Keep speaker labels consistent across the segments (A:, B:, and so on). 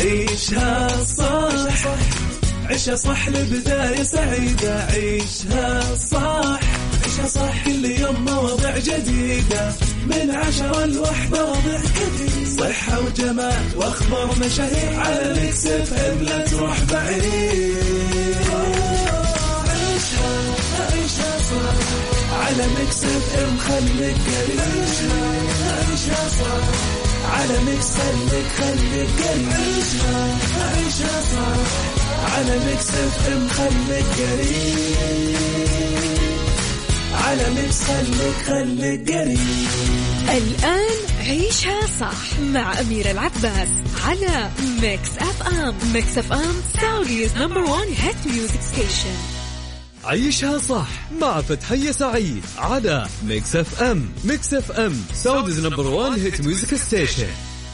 A: عيشها صح عيشها صح لبداية سعيدة. عيشها صح عيشها صح كل يوم مواضيع جديدة من 10 ل1 مواضيع كثير صحة وجمال واخبار مشاهير على ميكس اف ام لا تروح بعيد. عيشها صح على ميكس اف ام خليك قريب. عيشها صح على ميكس خليك قريب. عيشها صح على ميكس اف ام خليك قريب. على ميكس خليك قريب.
B: الآن عيشها صح مع أميرة العباس على ميكس اف ام. ميكس اف ام سعوديز نمبر 1 هيت ميوزك ستيشن.
C: عيشها صح مع فتحية سعيد على ميكس اف ام. ميكس اف ام سعوديز نمبر 1 هيت ميوزك ستيشن.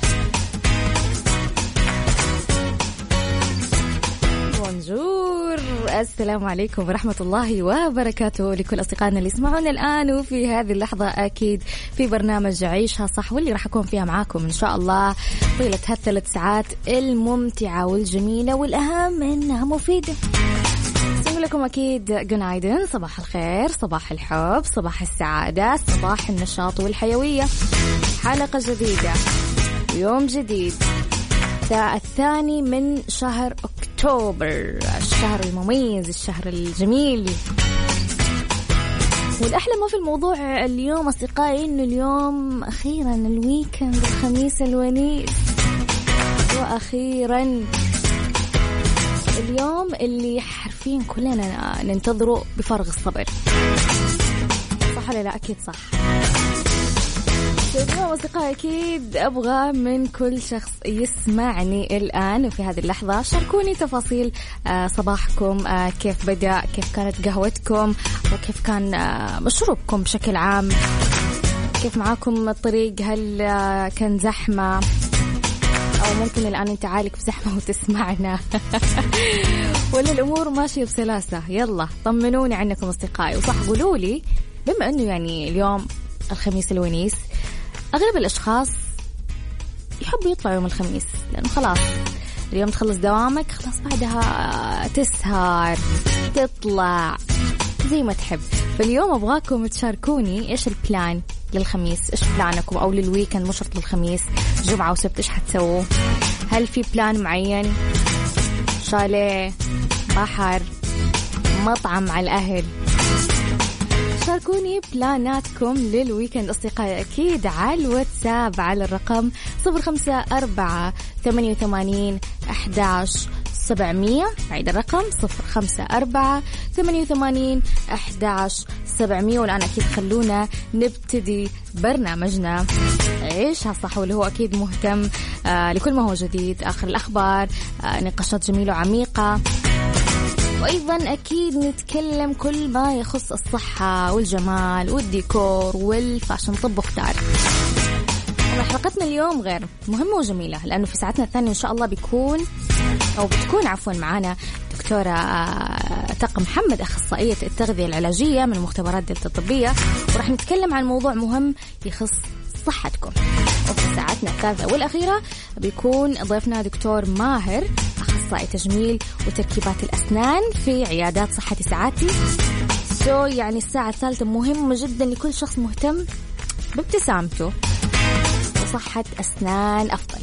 D: بونجور، السلام عليكم ورحمة الله وبركاته لكل أصدقائنا اللي يسمعونا الآن وفي هذه اللحظة أكيد في برنامج عيشها صح، واللي راح أكون فيها معاكم إن شاء الله طيلة هالثلاث ساعات الممتعة والجميلة والأهم إنها مفيدة. لكم أكيد جنايدن، صباح الخير، صباح الحب، صباح السعادة، صباح النشاط والحيوية. حلقة جديدة، يوم جديد، الثاني من شهر أكتوبر، الشهر المميز، الشهر الجميل. والأحلى ما في الموضوع اليوم أصدقائي إنه اليوم أخيرا الويكند، الخميس الونيس، وأخيرا اليوم اللي حرفيا كلنا ننتظره بفارغ الصبر. صح ولا لا؟ أكيد صح. اليوم أصدقائي أكيد أبغى من كل شخص يسمعني الآن وفي هذه اللحظة شاركوني تفاصيل صباحكم، كيف بدأ، كيف كانت قهوتكم، وكيف كان مشروبكم بشكل عام، كيف معاكم الطريق، هل كان زحمة أو ممكن الآن أنت عالق في زحمة وتسمعنا ولا الأمور ماشية بسلاسة؟ يلا طمنوني عنكم أصدقائي. وصح قولوا لي، بما أنه يعني اليوم الخميس الونيس، أغلب الأشخاص يحبوا يطلعوا يوم الخميس لأنه خلاص اليوم تخلص دوامك، خلاص بعدها تسهر، تطلع زي ما تحب. فاليوم أبغاكم تشاركوني إيش البلان للخميس، إيش بلانكم، أو للويكند مش شرط للخميس، جمعة وسبت إيش حتسووا؟ هل في بلان معين؟ شاليه، بحر، مطعم مع الأهل؟ شاركوني بلاناتكم للويكند أصدقائي أكيد على الواتساب على الرقم 0548811700. عيد الرقم 0548811700. والآن أكيد خلونا نبتدي برنامجنا عيشها صح، واللي هو أكيد مهتم لكل ما هو جديد، آخر الأخبار، نقاشات جميلة وعميقة، وأيضا أكيد نتكلم كل ما يخص الصحة والجمال والديكور والفاشن، طب واختار. حلقتنا اليوم غير مهمة وجميلة، لأنه في ساعتنا الثانية إن شاء الله بتكون معنا دكتورة تقى محمد، أخصائية التغذية العلاجية من مختبرات دلتا الطبية، ورح نتكلم عن موضوع مهم يخص صحتكم. وفي ساعتنا الثالثة والأخيرة بيكون ضيفنا دكتور ماهر، أخصائي تجميل وتركيبات الأسنان في عيادات صحتي سعادتي. يعني الساعة الثالثة مهمة جدا لكل شخص مهتم بابتسامته وصحة أسنان أفضل.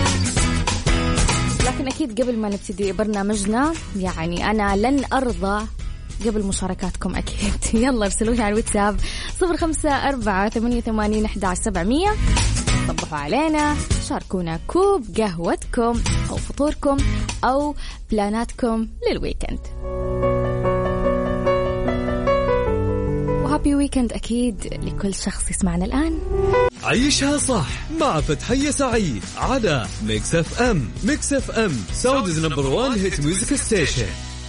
D: لكن أكيد قبل ما نبتدي برنامجنا يعني أنا لن أرضى قبل مشاركاتكم أكيد. يلا ارسلوني على الواتساب 0548811700. صبحوا علينا، شاركونا كوب قهوتكم أو فطوركم أو بلاناتكم للويكند. وهابي ويكند أكيد لكل شخص يسمعنا الآن.
C: عيشها صح مع فتحية سعيد على ميكس اف ام. ميكس اف ام سعوديز نمبر 1 هيت ميوزك ستيشن.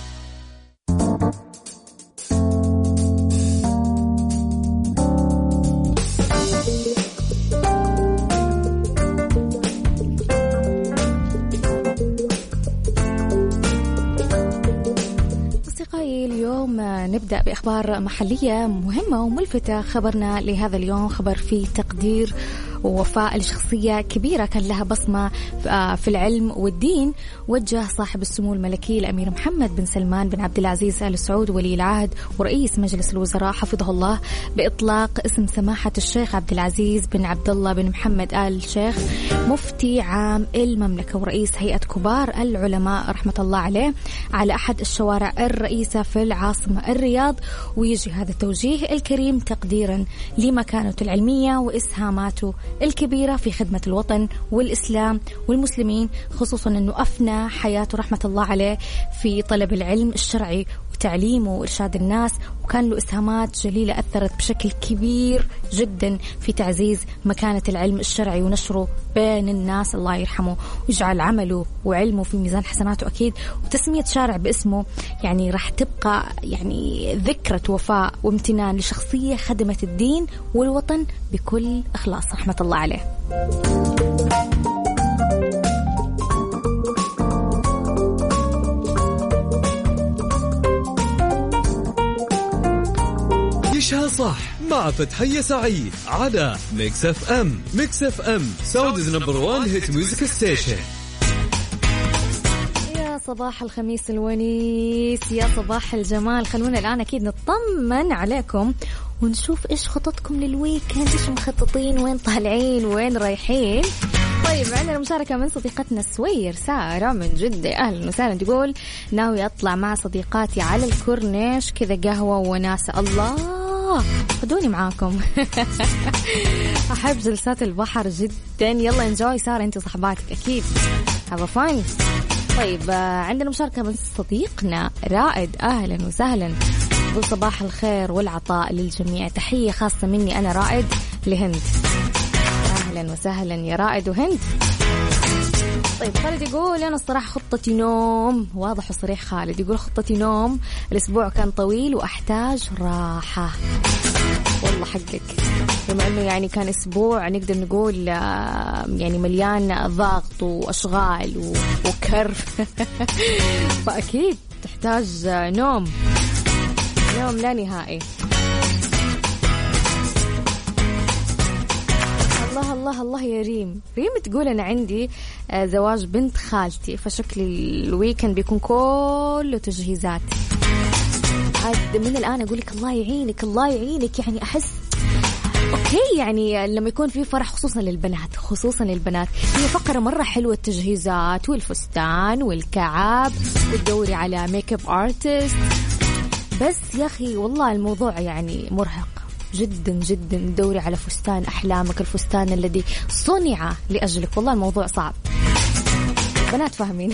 D: نبدأ بأخبار محلية مهمة وملفتة. خبرنا لهذا اليوم خبر فيه تقدير ووفاء لشخصية كبيرة كان لها بصمة في العلم والدين. وجه صاحب السمو الملكي الأمير محمد بن سلمان بن عبد العزيز آل سعود ولي العهد ورئيس مجلس الوزراء حفظه الله بإطلاق اسم سماحة الشيخ عبد العزيز بن عبد الله بن محمد آل شيخ مفتي عام المملكة ورئيس هيئة كبار العلماء رحمة الله عليه على أحد الشوارع الرئيسة في العاصمة الرياض. ويجي هذا التوجيه الكريم تقديرا لمكانته العلمية وإسهاماته الكبيرة في خدمة الوطن والإسلام والمسلمين، خصوصا أنه أفنى حياته رحمة الله عليه في طلب العلم الشرعي وتعليمه وإرشاد الناس، وكان له إسهامات جليلة أثرت بشكل كبير جدا في تعزيز مكانة العلم الشرعي ونشره بين الناس. الله يرحمه ويجعل عمله وعلمه في ميزان حسناته أكيد. وتسمية شارع باسمه يعني راح تبقى يعني ذكرى وفاء وامتنان لشخصية خدمت الدين والوطن بكل إخلاص رحمة الله عليه.
C: عيشها صح مع فتحية سعيد على ميكس اف ام. ميكس اف ام سعوديز نمبر 1 هيت ميوزك ستيشن.
D: يا صباح الخميس الونيس، يا صباح الجمال. خلونا الآن أكيد نطمن عليكم ونشوف إيش خططكم للويكند، إيش مخططين، وين طالعين، وين رايحين. طيب عندنا مشاركة من صديقتنا سوير سارة من جدة، أهلا وسهلا. تقول ناوي أطلع مع صديقاتي على الكورنيش كذا قهوة وناسة. الله خدوني معاكم. أحب جلسات البحر جدا. يلا انجوي سارة انت وصحباتك أكيد هذا فاين. طيب عندنا مشاركة من صديقنا رائد، أهلا وسهلا. يقول صباح الخير والعطاء للجميع، تحية خاصة مني أنا رائد لهند. أهلا وسهلا يا رائد وهند. طيب خالد يقول أنا الصراحة خطتي نوم، واضح وصريح خالد. يقول خطتي نوم، الأسبوع كان طويل وأحتاج راحة. والله حقك، بما أنه يعني كان أسبوع نقدر نقول يعني مليان ضغط وأشغال وكرف. فأكيد تحتاج نوم لا نهائي. الله يا ريم تقول أنا عندي زواج بنت خالتي، فشكل الويكند بيكون كله تجهيزات. عاد من الآن أقول لك الله يعينك. يعني أحس أوكي، يعني لما يكون في فرح خصوصا للبنات هي فقرة مرة حلوة، التجهيزات والفستان والكعب والدوري على ميك اب ارتست. بس يا أخي والله الموضوع يعني مرهق جدا جدا. دوري على فستان أحلامك، الفستان الذي صنع لأجلك. والله الموضوع صعب، بنات فاهمين.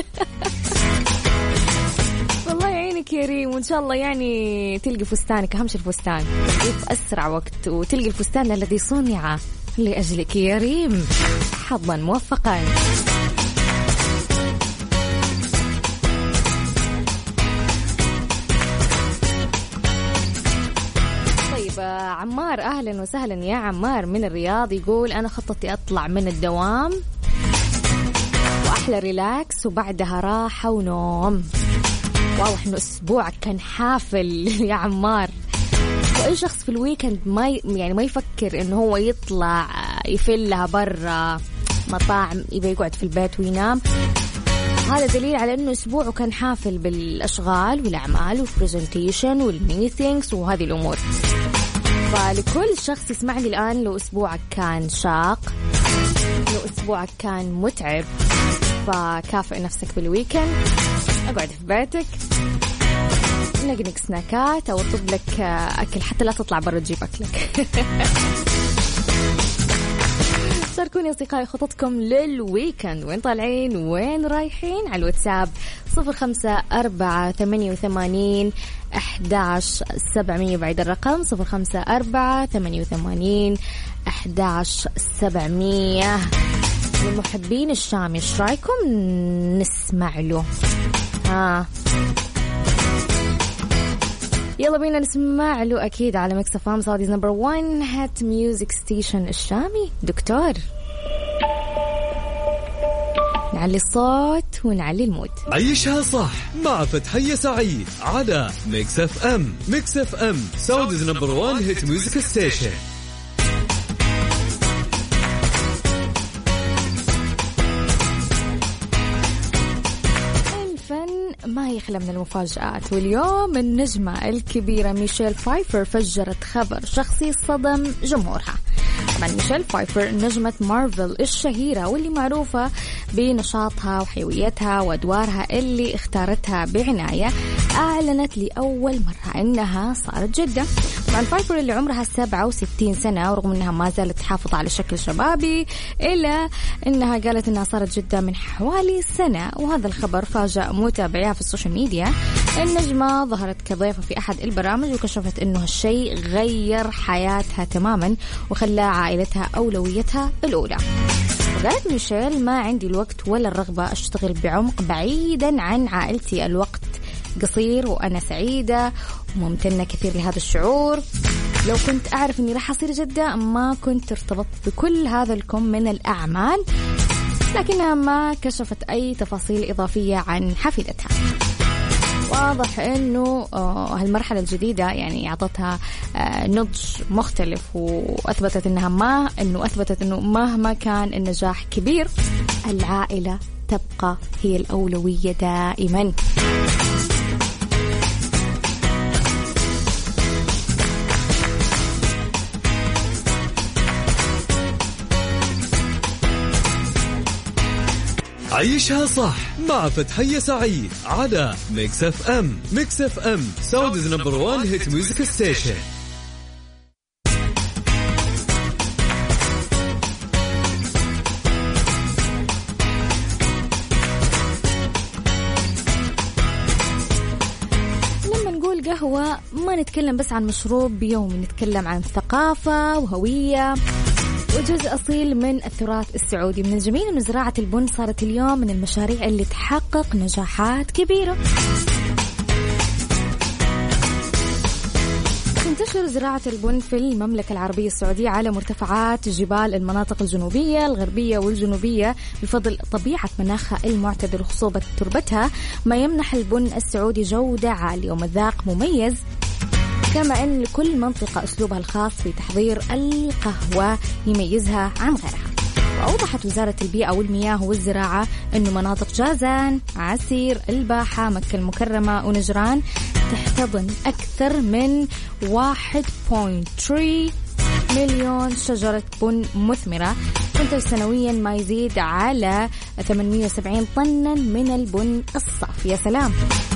D: والله يعينك يا ريم، وإن شاء الله يعني تلقي فستانك. أهم شيء الفستان في أسرع وقت، وتلقي الفستان الذي صنع لأجلك يا ريم. حظا موفقا. عمار أهلا وسهلا يا عمار من الرياض. يقول أنا خطتي أطلع من الدوام وأحلى ريلاكس وبعدها راحة ونوم. واضح إنه أسبوعك كان حافل يا عمار. وأي شخص في الويكند ما يفكر إنه هو يطلع يفلها برا مطاعم، يبقى يقعد في البيت وينام. هذا دليل على إنه أسبوعه كان حافل بالأشغال والأعمال والبرزنتيشن والميتينجز وهذه الأمور. فلكل شخص يسمعني الآن، لو أسبوعك كان شاق، لو أسبوعك كان متعب، فكافئ نفسك بالويكند. أقعد في بيتك، نقنق سناكات أو أطلب لك أكل، حتى لا تطلع برا تجيب أكلك. شاركوني أصدقائي خططكم للويكند، وين طالعين وين رايحين على الواتساب 0548811700 بعد الرقم 0548811700. للمحبين الشام ايش رايكم نسمع له؟ يلا بينا نسمع له أكيد على ميكس اف ام سعوديز نمبر 1 هات ميوزك ستيشن الشامي. دكتور نعلي الصوت ونعلي المود.
C: عيشها صح مع فتحية سعيد على ميكس اف ام. ميكس اف ام سعوديز نمبر 1 هيت ميوزك ستيشن.
D: ما يخلى من المفاجآت. واليوم النجمة الكبيرة ميشيل فايفر فجرت خبر شخصي صدم جمهورها. طبعا ميشيل فايفر نجمة مارفل الشهيرة واللي معروفة بنشاطها وحيويتها وأدوارها اللي اختارتها بعناية، أعلنت لأول مرة أنها صارت جدة. طبعا فايفر اللي عمرها 67 سنة، ورغم أنها ما زالت تحافظ على شكل شبابي إلا أنها قالت أنها صارت جدة من حوالي سنة، وهذا الخبر فاجأ متابعيها في السوشيال ميديا. النجمة ظهرت كضيفة في أحد البرامج وكشفت أنه هالشيء غير حياتها تماما وخلى عائلتها أولويتها الأولى. وقالت ميشيل: ما عندي الوقت ولا الرغبة أشتغل بعمق بعيدا عن عائلتي، الوقت قصير وأنا سعيدة وممتنة كثير لهذا الشعور. لو كنت أعرف أني راح أصير جدة ما كنت ارتبطت بكل هذا الكم من الأعمال. لكنها ما كشفت أي تفاصيل إضافية عن حفيدتها. واضح أنه هالمرحلة الجديدة يعني أعطتها نضج مختلف، وأثبتت أنه مهما كان النجاح كبير العائلة تبقى هي الأولوية دائما.
C: عيشها صح مع فتحية سعيد على ميكس اف ام. ميكس اف ام سعوديز نمبر 1 هيت ميوزك ستيشن.
D: لما نقول قهوة ما نتكلم بس عن مشروب يومي، نتكلم عن ثقافة وهوية وجزء أصيل من التراث السعودي. من الجميل أن زراعة البن صارت اليوم من المشاريع اللي تحقق نجاحات كبيرة. تنتشر زراعة البن في المملكة العربية السعودية على مرتفعات جبال المناطق الجنوبية الغربية والجنوبية بفضل طبيعة مناخها المعتدل وخصوبة تربتها، ما يمنح البن السعودي جودة عالية ومذاق مميز. كما أن لكل منطقة أسلوبها الخاص في تحضير القهوة يميزها عن غيرها. وأوضحت وزارة البيئة والمياه والزراعة أن مناطق جازان، عسير، الباحة، مكة المكرمة ونجران تحتضن أكثر من 1.3 مليون شجرة بن مثمرة تنتج سنويا ما يزيد على 870 طنا من البن الصافي. يا سلام!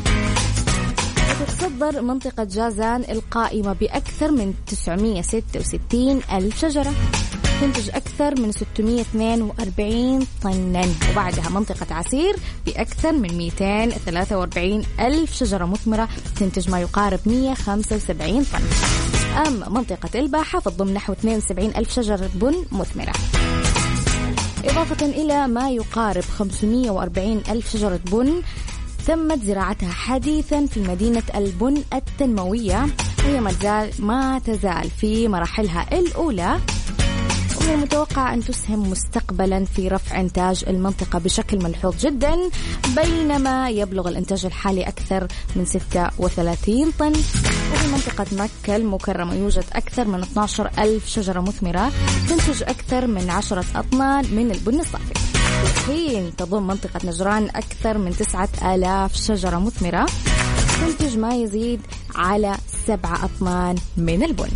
D: تتصدر منطقة جازان القائمة بأكثر من 966 ألف شجرة تنتج أكثر من 642 طنا، وبعدها منطقة عسير بأكثر من 243 ألف شجرة مثمرة تنتج ما يقارب 175 طن. أما منطقة الباحة فتضم نحو 72 ألف شجرة بن مثمرة، إضافة إلى ما يقارب 540 ألف شجرة بن تمت زراعتها حديثا في مدينة البن التنموية، وهي ما تزال في مراحلها الأولى، ومن المتوقع أن تسهم مستقبلا في رفع إنتاج المنطقة بشكل ملحوظ جدا، بينما يبلغ الإنتاج الحالي أكثر من 36 طن. وفي منطقة مكة المكرمة يوجد أكثر من 12 ألف شجرة مثمرة تنتج أكثر من 10 أطنان من البن الصافي. حين تضم منطقة نجران أكثر من 9,000 شجرة مثمرة تنتج ما يزيد على 7 أطنان من البن.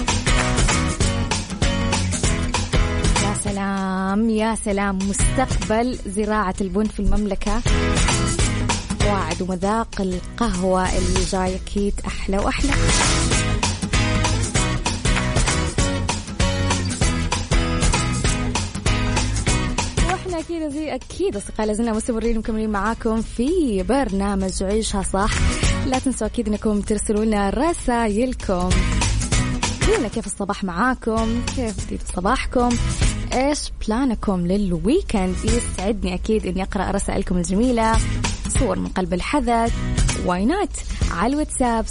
D: يا سلام يا سلام! مستقبل زراعة البن في المملكة واعد، ومذاق القهوة اللي جاي أكيد أحلى وأحلى. أكيد أصدقاء لازلنا مستمرين ومكملين معاكم في برنامج عيشها صح. لا تنسوا أكيد أنكم ترسلوا لنا رسائلكم، قولنا كيف الصباح معاكم، كيف بديت صباحكم، إيش بلانكم للويكند. يسعدني أكيد أني أقرأ رسائلكم الجميلة، صور من قلب الحدث، واينات على الواتساب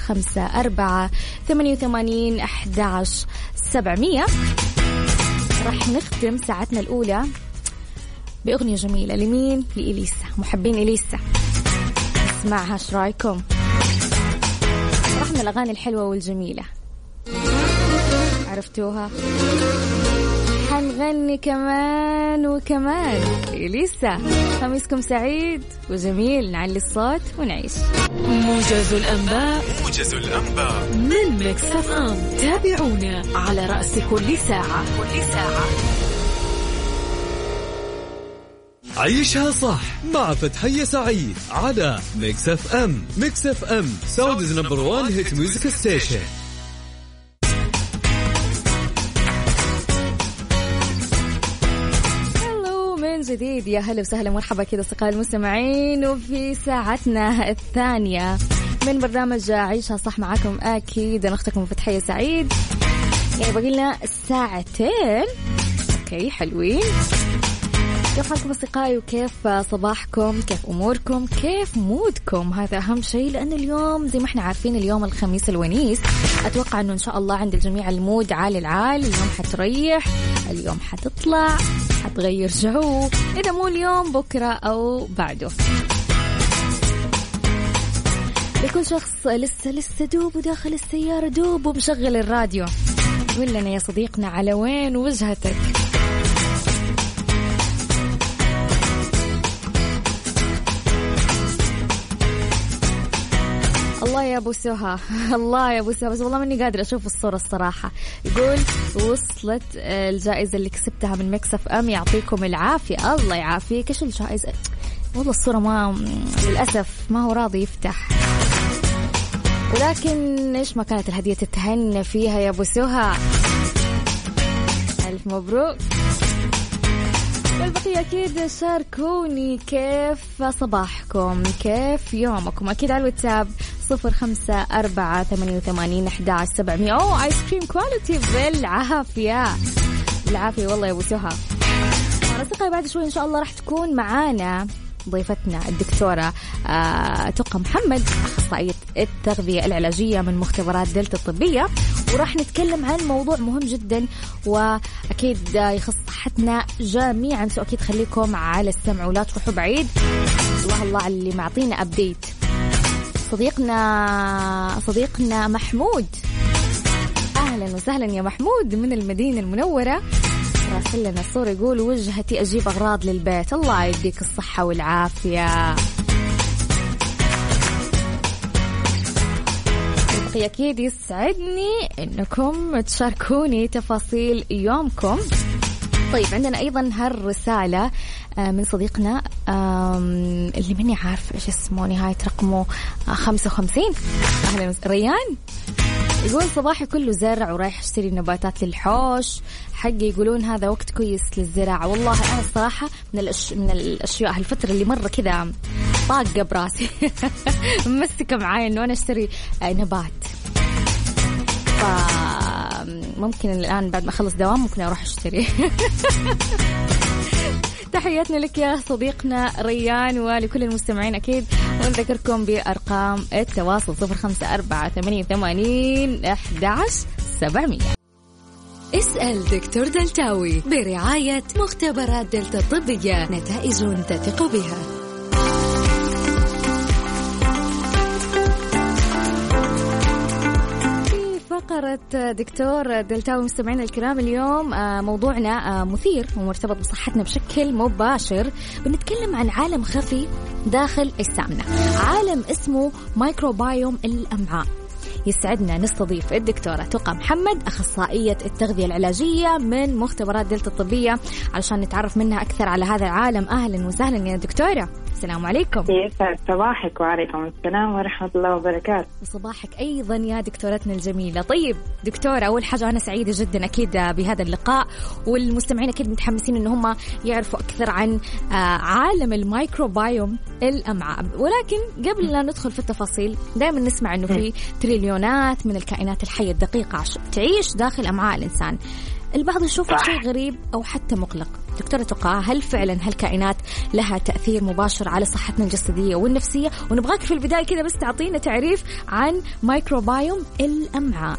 D: 0548811700. راح نختم ساعتنا الأولى بأغنية جميلة. لمين؟ لإليسا، محبين إليسا، اسمعها ايش رايكم؟ رحنا الأغاني الحلوة والجميلة، عرفتوها؟ حنغني كمان كمان وكمان إليسا. خميسكم سعيد وجميل، نعلي الصوت ونعيش.
B: موجز الأنباء من ميكس اف ام. تابعونا على رأس كل ساعة.
C: عيشها صح مع فتحية سعيد على ميكس اف ام. ميكس اف ام سعوديز نمبر 1 هيت ميوزك ستيشن.
D: جديد يا هلا وسهلا مرحبا كذا أصدقاء المستمعين، وفي ساعتنا الثانية من برنامج عيشها صح معاكم أكيد أنا أختكم فتحية سعيد. يعني باقي لنا ساعتين. أوكي حلوين. كيف حالكم أصدقائي وكيف صباحكم؟ كيف أموركم؟ كيف مودكم؟ هذا أهم شيء، لأن اليوم زي ما احنا عارفين اليوم الخميس الونيس. أتوقع أنه إن شاء الله عند الجميع المود عالي العال. اليوم حتريح، اليوم حتطلع، حتغير جو، إذا مو اليوم بكرة أو بعده. لكل شخص لسه دوب وداخل السيارة دوب ومشغل الراديو، قول لنا يا صديقنا على وين وجهتك؟ الله يا أبو سهى، الله يا أبو سهى، بس والله ماني قادرة أشوف الصورة الصراحة. يقول وصلت الجائزة اللي كسبتها من ميكس اف ام، يعطيكم العافية. الله يعافيك. إيش الجائزة؟ والله الصورة ما للأسف ما هو راضي يفتح، ولكن إيش ما كانت الهدية تتهنى فيها يا أبو سهى. ألف مبروك. والبقية أكيد شاركوني كيف صباحكم، كيف يومكم، أكيد على الواتساب 0548811700. أوه آيس كريم كواليتي بالعافية بالعافية والله يا أبو سهى. أصدقائي بعد شوي إن شاء الله راح تكون معانا ضيفتنا الدكتورة تقى محمد، أخصائية التغذية العلاجية من مختبرات دلتا الطبية، وراح نتكلم عن موضوع مهم جدا وأكيد يخص صحتنا جميعا. سو أكيد خليكم على السمع ولا تروحوا بعيد. الله على اللي معطينا أبديت. صديقنا محمود، أهلا وسهلا يا محمود من المدينة المنورة. راسل لنا صورة يقول وجهتي أجيب أغراض للبيت. الله يديك الصحة والعافية. أكيد يسعدني أنكم تشاركوني تفاصيل يومكم. طيب عندنا أيضا هالرسالة من صديقنا اللي ماني عارف إيش اسمه، نهاية رقمه 55. أهلا ريان. يقول صباحي كله زرع ورايح اشتري نباتات للحوش حقي. يقولون هذا وقت كويس للزراعة. والله أنا الصراحة من الأشياء هالفترة اللي مرة كذا طاقة براسي ممسكة معاي إنه أنا اشتري نبات، فممكن الآن بعد ما أخلص دوام ممكن أروح اشتري. تحياتنا لك يا صديقنا ريان ولكل المستمعين أكيد، ونذكركم بأرقام التواصل 0548811700.
B: اسأل دكتور دلتاوي برعاية مختبرات دلتا الطبية، نتائج تثق بها.
D: فقرة دكتور دلتاوي مستمعينا الكرام، اليوم موضوعنا مثير ومرتبط بصحتنا بشكل مباشر. بنتكلم عن عالم خفي داخل أجسامنا، عالم اسمه مايكروبايوم الأمعاء. يسعدنا نستضيف الدكتورة تقى محمد، أخصائية التغذية العلاجية من مختبرات دلتا الطبية، علشان نتعرف منها أكثر على هذا العالم. أهلا وسهلا يا دكتورة. السلام عليكم.
E: يسعد صباحك. وعليكم السلام ورحمة الله وبركاته.
D: وصباحك أيضا يا دكتورتنا الجميلة. طيب دكتورة، أول حاجة أنا سعيدة جدا أكيد بهذا اللقاء، والمستمعين أكيد متحمسين إن هم يعرفوا أكثر عن عالم الميكروبايوم الأمعاء. ولكن قبل لا ندخل في التفاصيل، دائما نسمع إنه في تريليونات من الكائنات الحية الدقيقة تعيش داخل أمعاء الإنسان. البعض يشوفه شيء غريب أو حتى مقلق. دكتورة تقى، هل فعلا هالكائنات لها تأثير مباشر على صحتنا الجسدية والنفسية؟ ونبغاك في البداية كده بس تعطينا تعريف عن مايكروبايوم الأمعاء.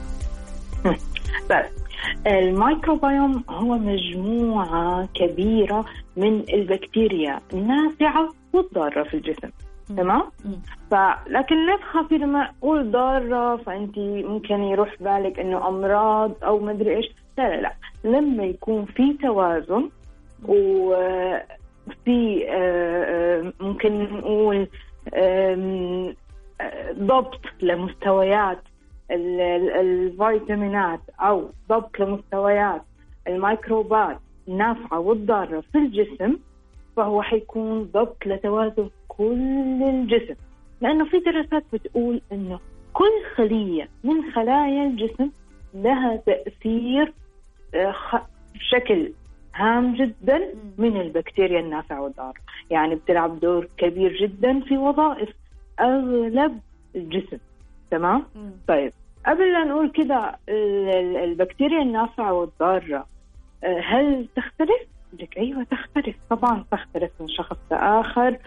E: الميكروبيوم هو مجموعة كبيرة من البكتيريا النافعة والضارة في الجسم. تمام. لكن لا تخافي لما أقول ضارة فأنتي ممكن يروح بالك إنه أمراض أو مدري إيش. لا، لما يكون في توازن وفي ممكن نقول ضبط لمستويات الفيتامينات أو ضبط لمستويات الميكروبات النافعة والضارة في الجسم، فهو حيكون ضبط لتوازن كل الجسم. لأنه في دراسات بتقول إنه كل خلية من خلايا الجسم لها تأثير بشكل هام جدا من البكتيريا النافعة والضارة، يعني بتلعب دور كبير جدا في وظائف أغلب الجسم. تمام؟ طيب قبل لا نقول كده البكتيريا النافعة والضارة هل تختلف؟ لك أيوة تختلف، طبعا تختلف من شخص لآخر،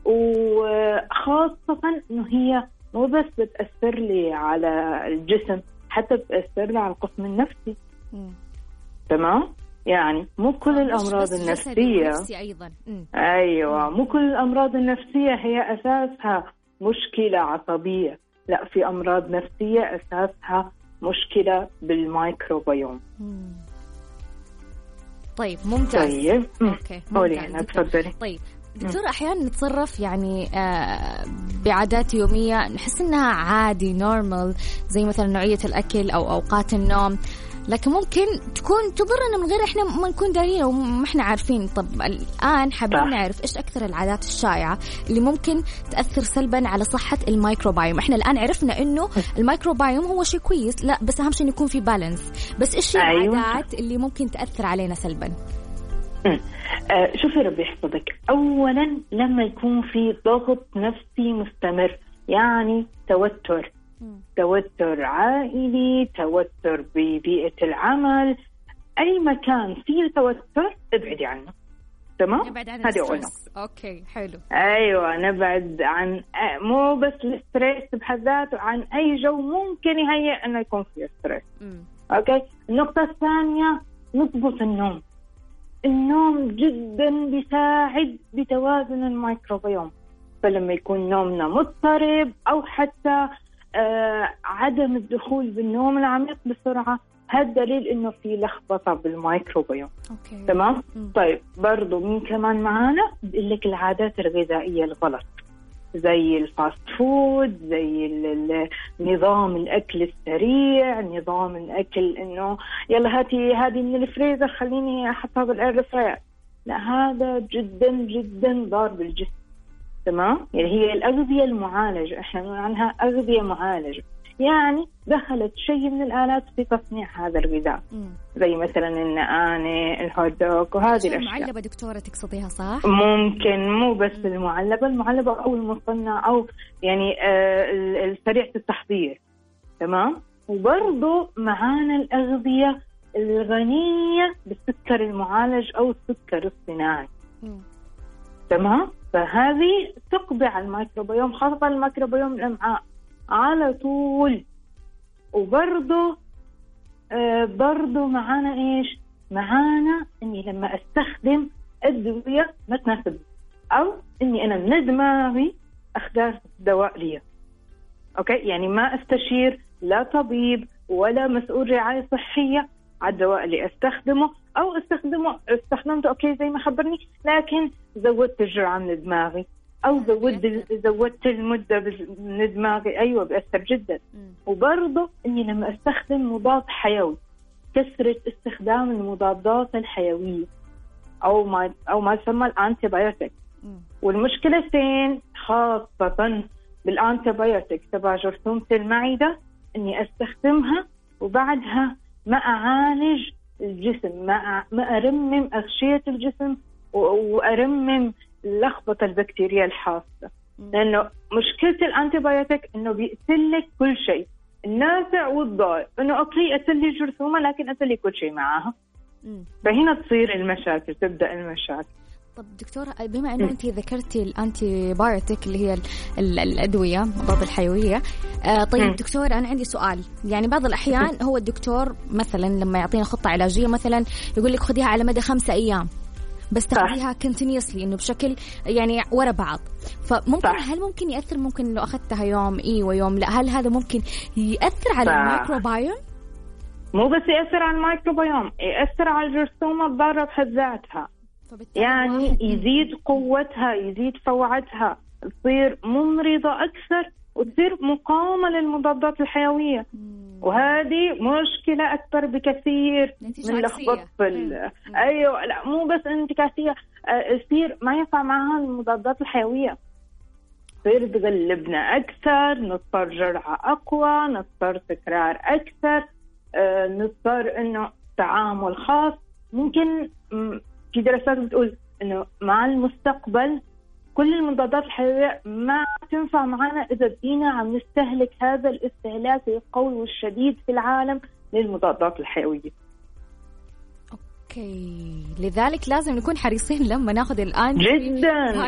E: وخاصة إنه هي مو بس بتأثر لي على الجسم، حتى بتأثر لي على القسم النفسي. تمام؟ يعني مو كل الأمراض النفسية
D: أيضا.
E: أيوة مو كل الأمراض النفسية هي أساسها مشكلة عصبية، لا، في أمراض نفسية أساسها مشكلة بالميكروبيوم.
D: طيب ممتاز.
E: طيب
D: أوكي
E: قولي أنا تفضلي.
D: طيب دكتور، أحيانا نتصرف يعني بعادات يومية نحس إنها عادي نورمال، زي مثلا نوعية الأكل أو أوقات النوم، لكن ممكن تكون تضرنا من غير إحنا ما نكون دارين وما إحنا عارفين. طب الآن حابين نعرف إيش أكثر العادات الشائعة اللي ممكن تأثر سلبا على صحة الميكروبايوم. إحنا الآن عرفنا إنه الميكروبايوم هو شيء كويس، لا بس أهم شيء يكون في بالانس، بس إيش العادات اللي ممكن تأثر علينا سلبا؟
E: شوفي ربي يحفظك، أولا لما يكون في ضغط نفسي مستمر، يعني توتر عائلي، توتر ببيئة العمل، أي مكان فيه توتر ابعدي عنه. تمام؟
D: نبعد عن
E: هذه أولا.
D: أوكي حلو.
E: أيوة نبعد عن مو بس الستريس بحد ذاته، عن أي جو ممكن يهيئ أنه يكون فيه ستريس. أوكي. النقطة الثانية نضبط النوم. النوم جدا بيساعد بتوازن الميكروبيوم، فلما يكون نومنا مضطرب أو حتى عدم الدخول بالنوم العميق بسرعة، هذا دليل إنه في لخبطة بالميكروبيوم.
D: أوكي.
E: تمام؟ طيب برضو مين كمان معانا؟ بقول لك العادات الغذائية الغلط، زي الفاست فود، زي نظام الأكل السريع، نظام الأكل إنه يلا هاتي هذه من الفريزر خليني أحطها بالإير فراير. لا، هذا جدا جدا ضار بالجسم. تمام؟ يعني هي الأغذية المعالجة، إحنا نقول عنها أغذية معالجة، يعني دخلت شيء من الآلات في تصنيع هذا الغذاء، زي مثلا النعانة، الهوت دوغ وهذه الأشياء.
D: المعلبة دكتورة تقصديها صح؟
E: ممكن مو بس المعلبة أو المصنع، أو يعني السريعة التحضير. تمام؟ وبرضو معانا الأغذية الغنية بالسكر المعالج أو السكر الصناعي. تمام؟ فهذه تقضي على الميكروبيوم، خاصة الميكروبيوم الأمعاء على طول. وبرضو برضو معانا إيش؟ معانا إني لما أستخدم أدوية ما تناسب، أو إني أنا من دماغي أختار دواء لي. أوكي؟ يعني ما أستشير لا طبيب ولا مسؤول رعاية صحية على الدواء اللي أستخدمه، أو استخدمته أوكي زي ما خبرني، لكن زودت الجرعة من دماغي، أو زودت المدة من دماغي. أيوة بيأثر جدا. وبرضه إني لما أستخدم مضاد حيوي، كثرة استخدام المضادات الحيوية أو ما يسمى الأنتيبيوتيك. والمشكلة فين؟ خاصة بالأنتيبيوتيك تبع جرثومة المعدة، إني أستخدمها وبعدها ما أعالج الجسم، ما أرمم أغشية الجسم وأرمم لخبطة البكتيريا الحاسة. لأنه مشكلة الأنتيبيوتيك إنه بيقتلك كل شيء، النافع والضار، إنه أوكي قتلي الجرثومة لكن قتلي كل شيء معها. فهنا تصير المشاكل، تبدأ المشاكل.
D: طب دكتورة، بما أنه أنت ذكرتي الأنتيبيوتيك اللي هي الأدوية المضاد الحيوية، طيب دكتور أنا عندي سؤال. يعني بعض الأحيان هو الدكتور مثلا لما يعطينا خطة علاجية مثلا يقول لك خذيها على مدى 5 أيام، بس تاخذيها continuously إنه بشكل يعني ورا بعض، فممكن هل ممكن يأثر؟ ممكن لو أخذتها يوم ويوم لا، هل هذا ممكن يأثر على الميكروبيوم؟
E: مو بس يأثر على الميكروبيوم، يأثر على الجرثومة الضارة بحد ذاتها. يعني يزيد قوتها، يزيد فوعتها، تصير ممرضة أكثر وتصير مقاومة للمضادات الحيوية. وهذه مشكلة أكبر بكثير من لخبطة. أيوة، لا مو بس انتكاسية، يصير ما ينفع معها المضادات الحيوية، تصير تغلبنا أكثر، نضطر جرعة أقوى، نضطر تكرار أكثر، نضطر إنه تعامل خاص. ممكن في دراسات بتقول إنه مع المستقبل كل المضادات الحيوية ما تنفع معنا إذا بقينا عم نستهلك هذا الاستهلاك القوي والشديد في العالم للمضادات الحيوية.
D: أوكي، لذلك لازم نكون حريصين لما ناخذ الآن
E: جدا.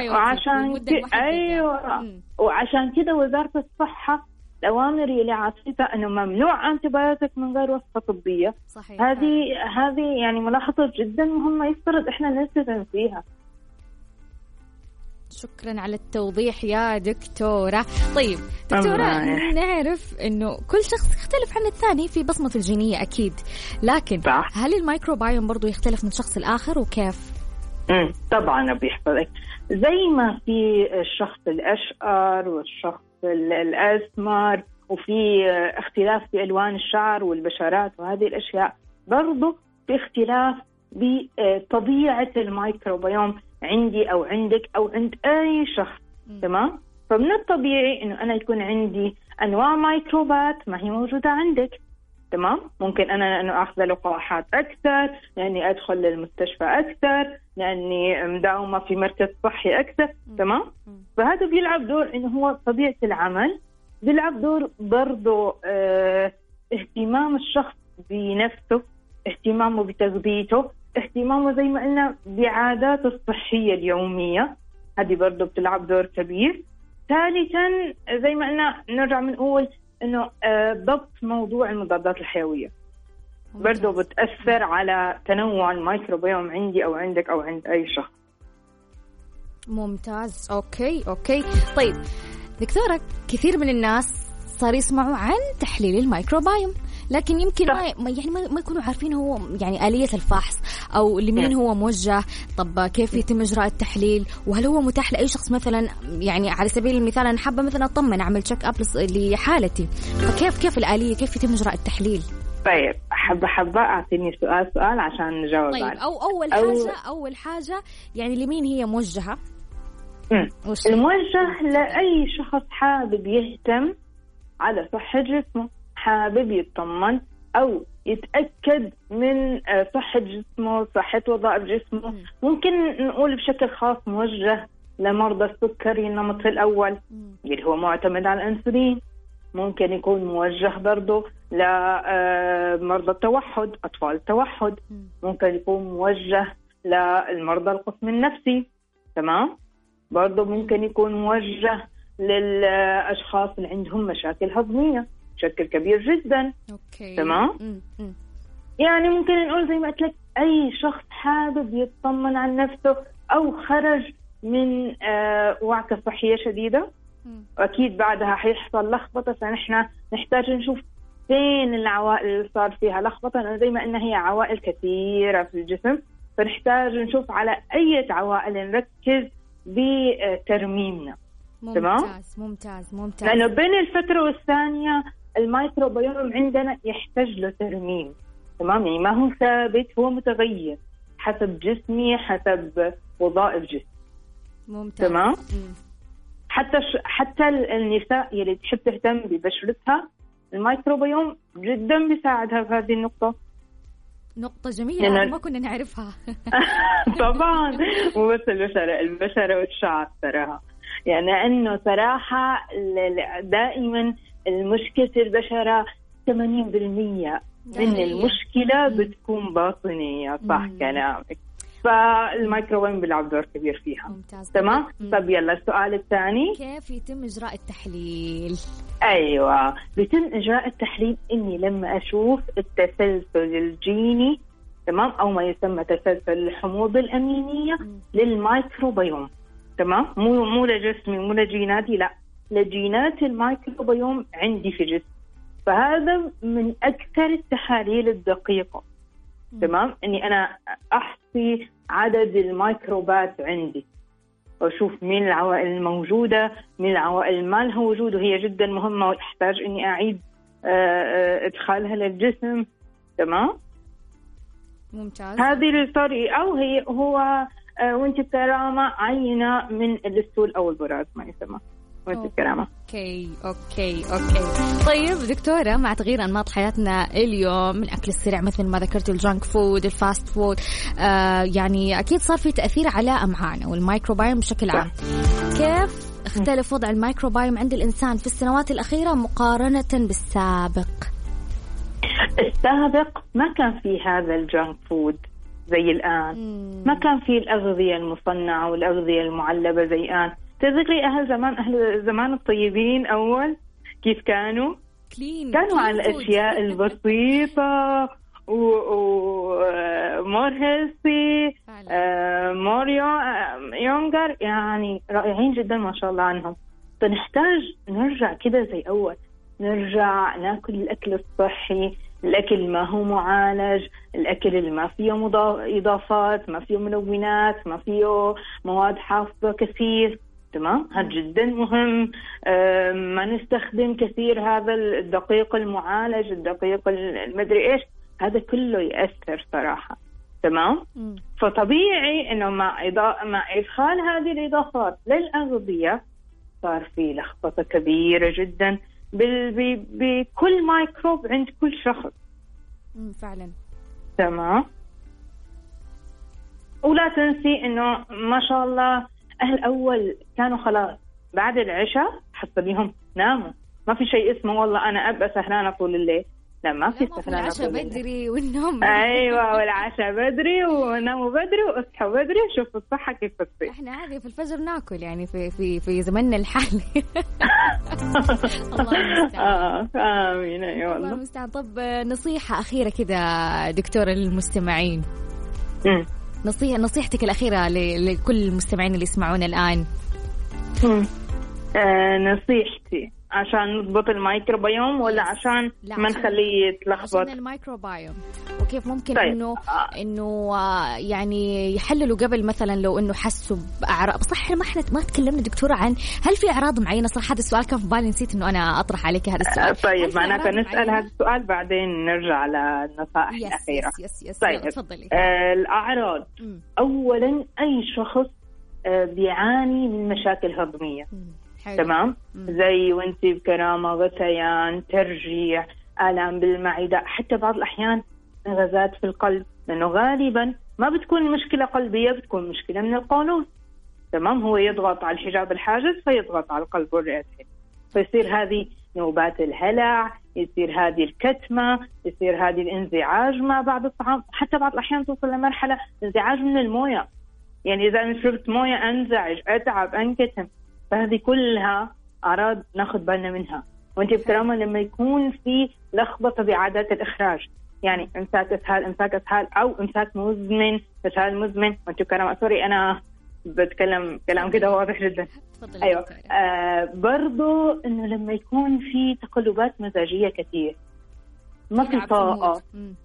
E: وعشان كده وزارة الصحة الأوامر اللي عطيتها أنه ممنوع أنتيبيوتيك من غير وصفة طبية.
D: صحيح.
E: هذه يعني ملاحظة جدا مهمة يفترض إحنا نلتزم فيها.
D: شكرا على التوضيح يا دكتورة. طيب دكتورة، نعرف انه كل شخص يختلف عن الثاني في بصمة الجينية اكيد، لكن
E: صح.
D: هل الميكروبايوم برضو يختلف من شخص الاخر وكيف؟
E: طبعا بيحصلك زي ما في الشخص الاشقر والشخص الاسمر، وفي اختلاف في الوان الشعر والبشرات وهذه الاشياء، برضو في اختلاف بطبيعة الميكروبيوم عندي أو عندك أو عند أي شخص. تمام؟ فمن الطبيعي إنه أنا يكون عندي أنواع ميكروبات ما هي موجودة عندك. تمام؟ ممكن أنا إنه أخذ لقاحات أكثر، لأني أدخل للمستشفى أكثر، لأني مداومة في مركز صحي أكثر. تمام؟ فهذا بيلعب دور إنه هو طبيعة العمل، بيلعب دور برضو اهتمام الشخص بنفسه، اهتمامه بتغذيته، اهتمامه زي ما قلنا بعاداته الصحية اليومية، هذه برضو بتلعب دور كبير. ثالثا زي ما قلنا نرجع بنقول انه ضبط موضوع المضادات الحيوية برضو بتأثر على تنوع الميكروبيوم عندي او عندك او عند اي شخص.
D: ممتاز. اوكي. طيب دكتورة، كثير من الناس صار يسمعوا عن تحليل الميكروبيوم، لكن يمكن ما يكونوا عارفين هو يعني آلية الفحص أو لمين هو موجه. طب كيف يتم إجراء التحليل، وهل هو متاح لأي شخص؟ مثلا يعني على سبيل المثال أنا حابة مثلا أطمن أعمل تشيك أب لحالتي، فكيف الآلية، كيف يتم إجراء التحليل؟
E: طيب حبة أعطيني سؤال عشان نجاوب.
D: طيب أول حاجة يعني لمين هي موجهة؟
E: الموجه لأي شخص حابب يهتم على صحة جسمه، حابب يطمن أو يتأكد من صحة جسمه، صحة وظائف جسمه. ممكن نقول بشكل خاص موجه لمرضى السكري النمط الأول اللي هو معتمد على الأنسولين. ممكن يكون موجه برضو لمرضى التوحد، أطفال التوحد. ممكن يكون موجه للمرضى القسم النفسي. تمام؟ برضو ممكن يكون موجه للأشخاص اللي عندهم مشاكل هضمية بشكل كبير جدا.
D: أوكي.
E: تمام. يعني ممكن نقول زي ما قلت لك أي شخص حابب يطمن عن نفسه أو خرج من وعكة صحية شديدة، أكيد بعدها حيحصل لخبطة، فنحن نحتاج نشوف فين العوائل اللي صار فيها لخبطة، لأنه زي ما إنها هي عوائل كثيرة في الجسم، فنحتاج نشوف على أي عوائل نركز بترميمنا.
D: ممتاز.
E: لأنه بين الفترة والثانية الميكروبيوم عندنا يحتاج له ترميم. تمام؟ يعني ما هو ثابت، هو متغير حسب جسمي، حسب وظائف جسمي.
D: ممتاز.
E: تمام؟ حتى النساء اللي تحب تهتم ببشرتها الميكروبيوم جدا بيساعدها في هذه النقطة.
D: نقطة جميلة ما كنا نعرفها.
E: طبعا مو بس البشرة والشعر صراحة، يعني أنه صراحة دائما المشكلة البشرة 80% من المشكلة بتكون باطنية. صح كلامك. فالميكروبيوم بيلعب دور كبير فيها.
D: ممتاز.
E: تمام. طب يلا السؤال الثاني،
D: كيف يتم إجراء التحليل؟
E: أيوة، بيتم إجراء التحليل إني لما أشوف التسلسل الجيني، تمام، أو ما يسمى تسلسل الحموض الأمينية للميكروبيوم. تمام؟ مو لجسمي، مو لجيناتي، لا، لجينات الميكروبيوم عندي في جسمي. فهذا من أكثر التحاليل الدقيقة. تمام؟ إني أنا أحصي عدد الميكروبات عندي، وأشوف مين العوائل الموجودة، مين العوائل ما لها وجود وهي جدا مهمة ويحتاج إني أعيد إدخالها للجسم. تمام.
D: ممتاز.
E: هذه الطريقة. أو هو وانت بكرامة عينة من الستول أو البراز ما يسمى وانت بكرامة.
D: أوكي. طيب دكتورة، مع تغيير أنماط حياتنا اليوم، الأكل السريع مثل ما ذكرت، الجانك فود، الفاست فود، يعني أكيد صار في تأثير على أمعائنا والمايكروبايوم بشكل عام. كيف اختلف وضع المايكروبايوم عند الإنسان في السنوات الأخيرة مقارنة بالسابق؟
E: السابق ما كان في هذا الجانك فود زي الآن. ما كان في الأغذية المصنعة والأغذية المعلبة زي الآن. تذكري أهل زمان الطيبين أول كيف كانوا على الأشياء البسيطة ومور هيلثي، مور يونجر، يعني رائعين جدا ما شاء الله عنهم. فنحتاج نرجع كده زي أول، نرجع ناكل الأكل الصحي، الأكل ما هو معالج، الأكل اللي ما فيه إضافات، ما فيه منونات، ما فيه مواد حافظة كثير. تمام. هذا جدا مهم. ما نستخدم كثير هذا الدقيق المعالج، الدقيق المدري إيش، هذا كله يأثر صراحة. تمام. فطبيعي إنه مع إدخال هذه الإضافات للأغذية صار في لخبطة كبيرة جدا بكل ميكروب عند كل شخص.
D: فعلا.
E: تمام. ولا تنسي إنه ما شاء الله أهل أول كانوا خلاص بعد العشاء حتى بيهم ناموا، ما في شيء اسمه والله أنا أبقى سهرانة طول الليل. لا، ما في سهرانة.
D: العشاء بدري والنوم
E: أيوة، والعشاء بدري وناموا بدري وأصحوا بدري. شوف الصحة كيف تصير.
D: إحنا هذه في الفجر ناكل يعني في زمننا الحالي. الله المستعان.
E: آمين. أيوة
D: الله المستعان. طب نصيحة أخيرة كده دكتورة للمستمعين. نصيحتك الأخيرة لكل المستمعين اللي يسمعون الآن.
E: نصيحتي عشان نضبط الميكروبيوم ولا عشان ما نخليه يتلخبط؟
D: عشان الميكروبيوم، وكيف ممكن طيب. إنه يعني يحللوا قبل مثلا لو إنه حسوا بأعراض. صح، ما تكلمنا دكتورة عن هل في أعراض معينة. صراحة هذا السؤال كان في بالي، نسيت إنه أنا أطرح عليك هذا السؤال.
E: طيب معناته نسأل هذا السؤال بعدين نرجع للنصائح الأخيرة.
D: طيب تفضلي.
E: الأعراض. أولا أي شخص بيعاني من مشاكل هضمية. تمام. زي وانتي بكرامة، غثيان، ترجيع، آلام بالمعدة، حتى بعض الأحيان غازات في القلب، لأنه غالبا ما بتكون مشكلة قلبية، بتكون مشكلة من القولون. تمام. هو يضغط على الحجاب الحاجز فيضغط على القلب والرئتين، فيصير هذه نوبات الهلع، يصير هذه الكتمة، يصير هذه الانزعاج مع بعض الطعام. حتى بعض الأحيان توصل لمرحلة انزعاج من الموية، يعني إذا أنا شربت موية أنزعج، أتعب، أنكتم. فهذه كلها أعراض ناخذ بالنا منها. وانت بكرامة لما يكون في لخبطة بعادات الإخراج، يعني إمساك أسهال أو إمساك مزمن، إسهال مزمن. وانت بكرامة سوري أنا بتكلم كلام كده واضح جدا. أيوة. برضو إنه لما يكون في تقلبات مزاجية كثير، ما في طاقة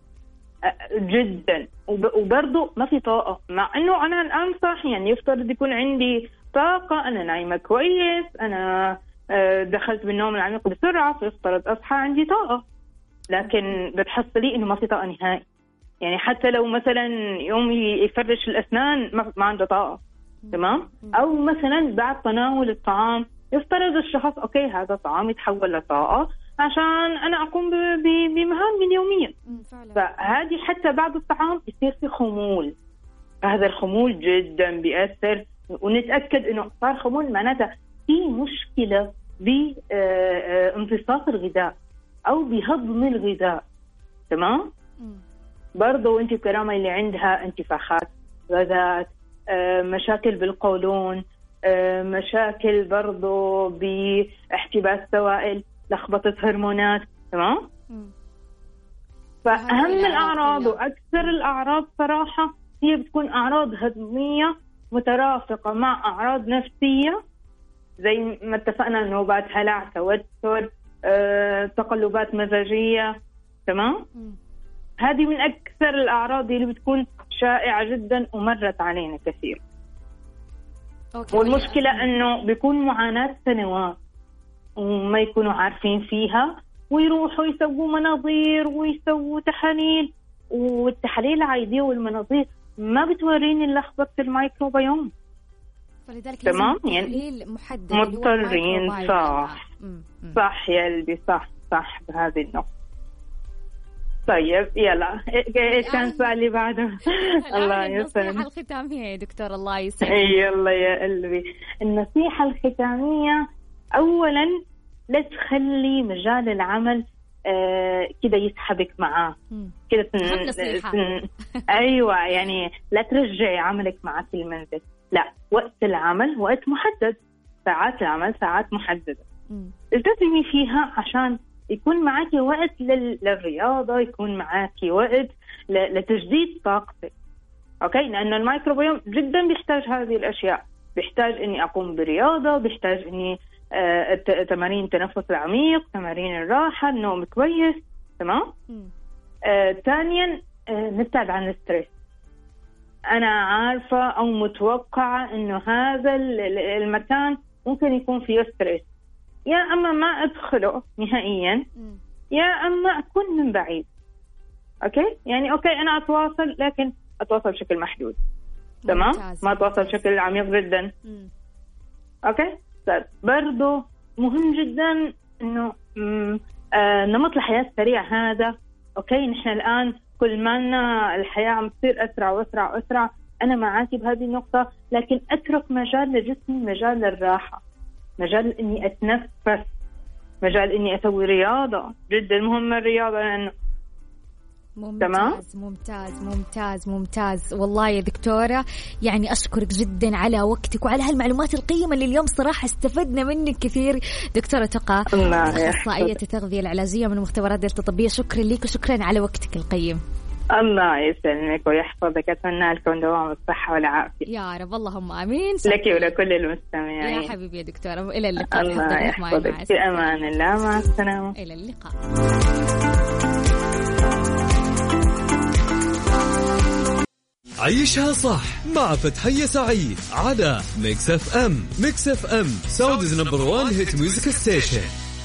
E: جدا، وبرضو ما في طاقة، مع إنه أنا الآن صح، يعني يفترض يكون عندي طاقة، أنا نايمة كويس، أنا دخلت بالنوم العميق بسرعة، فيفترض أصحى عندي طاقة. لكن بتحصلي إنه ما في طاقة نهائي. يعني حتى لو مثلا يوم يفرش الأسنان ما عنده طاقة. تمام. أو مثلا بعد تناول الطعام يفترض الشخص أوكي هذا الطعام يتحول لطاقة عشان أنا أقوم بمهامي اليومية. فهذه حتى بعد الطعام يصير في خمول. هذا الخمول جدا بيأثر، ونتأكد إنه صار خمول معناته في مشكلة بامتصاص الغذاء أو بهضم الغذاء. تمام. برضو أنت بكرامة اللي عندها انتفاخات، غازات، مشاكل بالقولون، مشاكل برضو باحتباس سوائل، لخبطة هرمونات. تمام. فأهم الأعراض وأكثر الأعراض صراحة هي بتكون أعراض هضمية مترافقة مع أعراض نفسية، زي ما اتفقنا نوبات هلع، توتر، تقلبات مزاجية. تمام. هذه من أكثر الأعراض اللي بتكون شائعة جدا ومرت علينا كثير.
D: أوكي.
E: والمشكلة أنه بيكون معاناة سنوات وما يكونوا عارفين فيها، ويروحوا يسووا مناظير ويسووا تحاليل، والتحاليل العادية والمناظير ما بتوريني لخبطة الميكروبيوم.
D: فلذلك
E: تمام،
D: يعني محدد
E: مضطرين. صح يا قلبي، صح بهذه النقطة. طيب يلا، ايش كان سؤالي بعده؟ الله يسلمك.
D: النصيحة الختامية يا دكتور. الله يسلمك.
E: يلا يا قلبي، النصيحة الختامية أولا لا تخلي مجال العمل كده يسحبك معاه كده. أيوة، يعني لا ترجعي عملك معك في المنزل، لا، وقت العمل وقت محدد، ساعات العمل ساعات محددة التزمي فيها عشان يكون معاكي وقت للرياضة، يكون معاكي وقت لتجديد طاقتك. أوكي، لأن الميكروبيوم جدا بيحتاج هذه الأشياء، بيحتاج إني أقوم برياضة، بيحتاج إني تمارين التنفس العميق، تمارين الراحة، النوم كويس. تمام. ثانيا نبتعد عن الستريس. أنا عارفة أو متوقعة إنه هذا المكان ممكن يكون فيه ستريس، يا أما ما أدخله نهائيا يا أما أكون من بعيد. أوكي، يعني أوكي أنا أتواصل، لكن أتواصل بشكل محدود. تمام، ما أتواصل بشكل عميق جدا. أوكي، برضو مهم جدا إنه نمط الحياة السريع هذا. أوكي، نحن الآن كل ما الحياة عم تصير أسرع وأسرع وأسرع، أنا معاكي بهذه النقطة، لكن أترك مجال لجسمي، مجال للراحة، مجال إني أتنفس، مجال إني أسوي رياضة. جدا مهمة الرياضة لأنه
D: ممتاز ممتاز ممتاز ممتاز. والله يا دكتورة يعني أشكرك جدا على وقتك وعلى هالمعلومات القيمة اللي اليوم صراحة استفدنا منك كثير. دكتورة تقى، أخصائية التغذية العلاجية من مختبرات دلتا الطبية، شكرا لك وشكرا على وقتك القيم.
E: الله يسلمك ويحفظك، أتمنى لكم دوام الصحة والعافية
D: يا رب. اللهم آمين.
E: لك ولكل المستمعين.
D: يا حبيبي يا دكتورة، إلى اللقاء.
E: الله يحفظك، في أمان الله، مع السلامة.
D: إلى اللقاء.
C: عيشها صح مع فتحية سعيد على ميكس اف ام. ميكس اف ام سعوديز نمبر 1 هيت ميوزك ستيشن.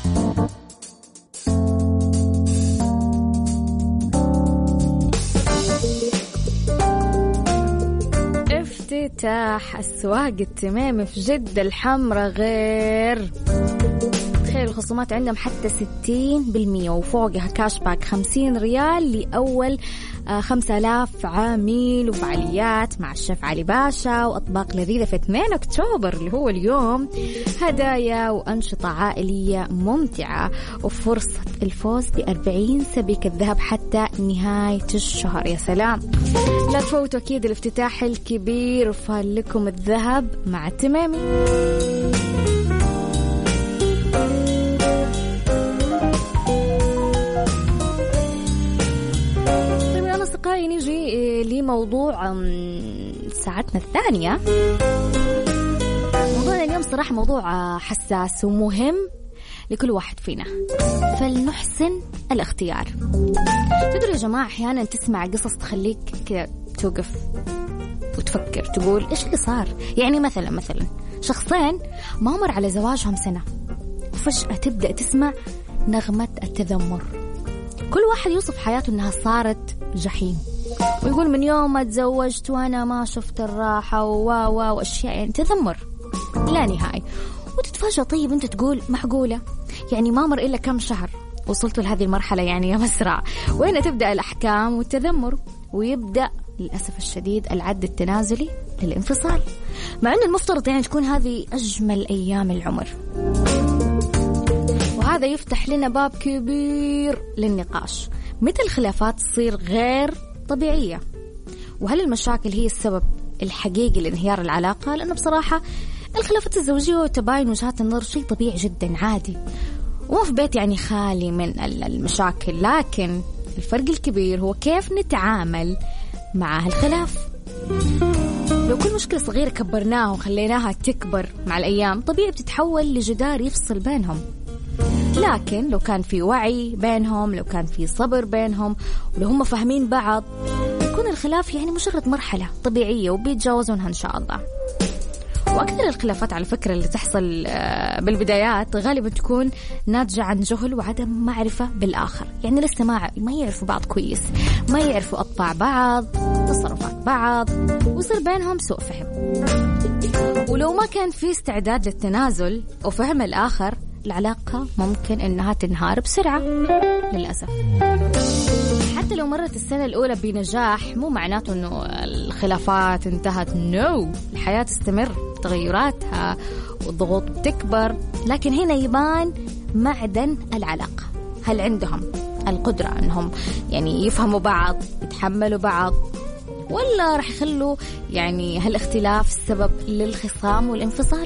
D: افتتاح أسواق التمام في جدة الحمراء غير. تخيل الخصومات عندهم حتى 60% وفوقها كاش باك 50 ريال لأول 5000 عامل، وفعاليات مع الشيف علي باشا، وأطباق لذيذة في 2 أكتوبر اللي هو اليوم، هدايا وأنشطة عائلية ممتعة، وفرصة الفوز ب40 سبيكة ذهب حتى نهاية الشهر. يا سلام، لا تفوتوا أكيد الافتتاح الكبير، وفال لكم الذهب مع التمامي. نيجي لموضوع ساعتنا الثانية. موضوعنا اليوم صراحة موضوع حساس ومهم لكل واحد فينا، فلنحسن الاختيار. تدري يا جماعة أحيانا تسمع قصص تخليك كده توقف وتفكر، تقول إيش اللي صار. يعني مثلا شخصين ما مر على زواجهم سنة، وفجأة تبدأ تسمع نغمة التذمر. كل واحد يوصف حياته أنها صارت جحيم، ويقول من يوم ما تزوجت وأنا ما شفت الراحة وأشياء، يعني تذمر لا نهاية. وتتفاجأ، طيب أنت تقول معقولة يعني ما مر إلا كم شهر وصلتوا لهذه المرحلة يعني يا مسرع. وهنا تبدأ الأحكام والتذمر، ويبدأ للأسف الشديد العد التنازلي للانفصال، مع أن المفترض يعني تكون هذه أجمل أيام العمر. وهذا يفتح لنا باب كبير للنقاش، متى الخلافات تصير غير طبيعية؟ وهل المشاكل هي السبب الحقيقي لانهيار العلاقة؟ لأنه بصراحة الخلافات الزوجية وتباين وجهات النظر شيء طبيعي جدا عادي، وما في بيت يعني خالي من المشاكل، لكن الفرق الكبير هو كيف نتعامل مع هالخلاف. لو كل مشكلة صغيرة كبرناها وخليناها تكبر مع الأيام، طبيعي بتتحول لجدار يفصل بينهم. لكن لو كان في وعي بينهم، لو كان في صبر بينهم، ولو هم فاهمين بعض، يكون ويكون الخلاف يعني مجرد مرحلة طبيعية وبيتجاوزونها إن شاء الله. وأكثر الخلافات على فكرة اللي تحصل بالبدايات غالبا تكون ناتجة عن جهل وعدم معرفة بالآخر، يعني لسه ما يعرفوا بعض كويس، ما يعرفوا أطباع بعض، تصرفات بعض، ويصير بينهم سوء فهم. ولو ما كان في استعداد للتنازل وفهم الآخر، العلاقة ممكن إنها تنهار بسرعة للأسف. حتى لو مرت السنة الأولى بنجاح مو معناته إنه الخلافات انتهت. الحياة تستمر، تغيراتها والضغوط بتكبر، لكن هنا يبان معدن العلاقة. هل عندهم القدرة إنهم يعني يفهموا بعض، يتحملوا بعض، ولا رح يخلوا يعني هالاختلاف السبب للخصام والانفصال؟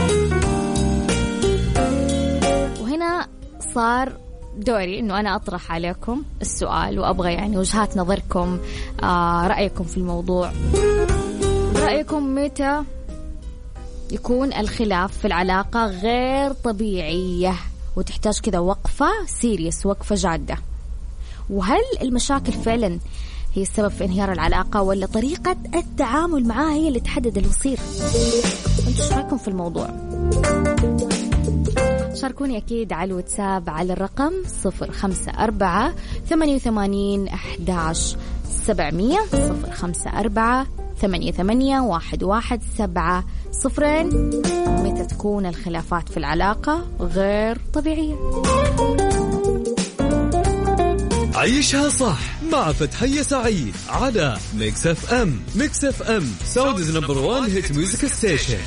D: وهنا صار دوري إنه أنا أطرح عليكم السؤال، وأبغى يعني وجهات نظركم، رأيكم في الموضوع. رأيكم متى يكون الخلاف في العلاقة غير طبيعية وتحتاج كذا وقفة سيريس، وقفة جادة؟ وهل المشاكل فعلا هي السبب في انهيار العلاقة، ولا طريقة التعامل معها هي اللي تحدد اللي يصير؟ انتوا ايش رايكم في الموضوع؟ شاركوني أكيد على الواتساب على الرقم 054-88-11-700 054-88-11700. متى تكون الخلافات في العلاقة غير طبيعية؟
C: عيشها صح مع فتحية سعيد على ميكس اف ام. ميكس اف ام سعوديز نمبر 1 هيت ميوزك ستيشن.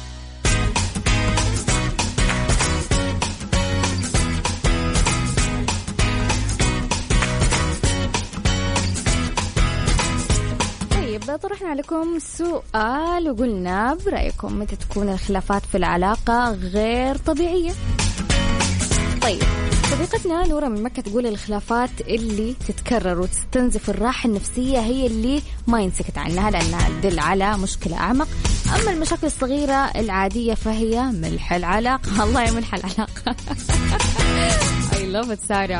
D: طرحنا لكم سؤال وقلنا برأيكم متى تكون الخلافات في العلاقة غير طبيعية؟ طيب صديقتنا نورة من مكة تقول الخلافات اللي تتكرر وتستنزف الراحة النفسية هي اللي ما ينسكت عنها لأنها تدل على مشكلة أعمق. أما المشاكل الصغيرة العادية فهي ملح العلاقة. الله يا ملح العلاقة. I love it سارة.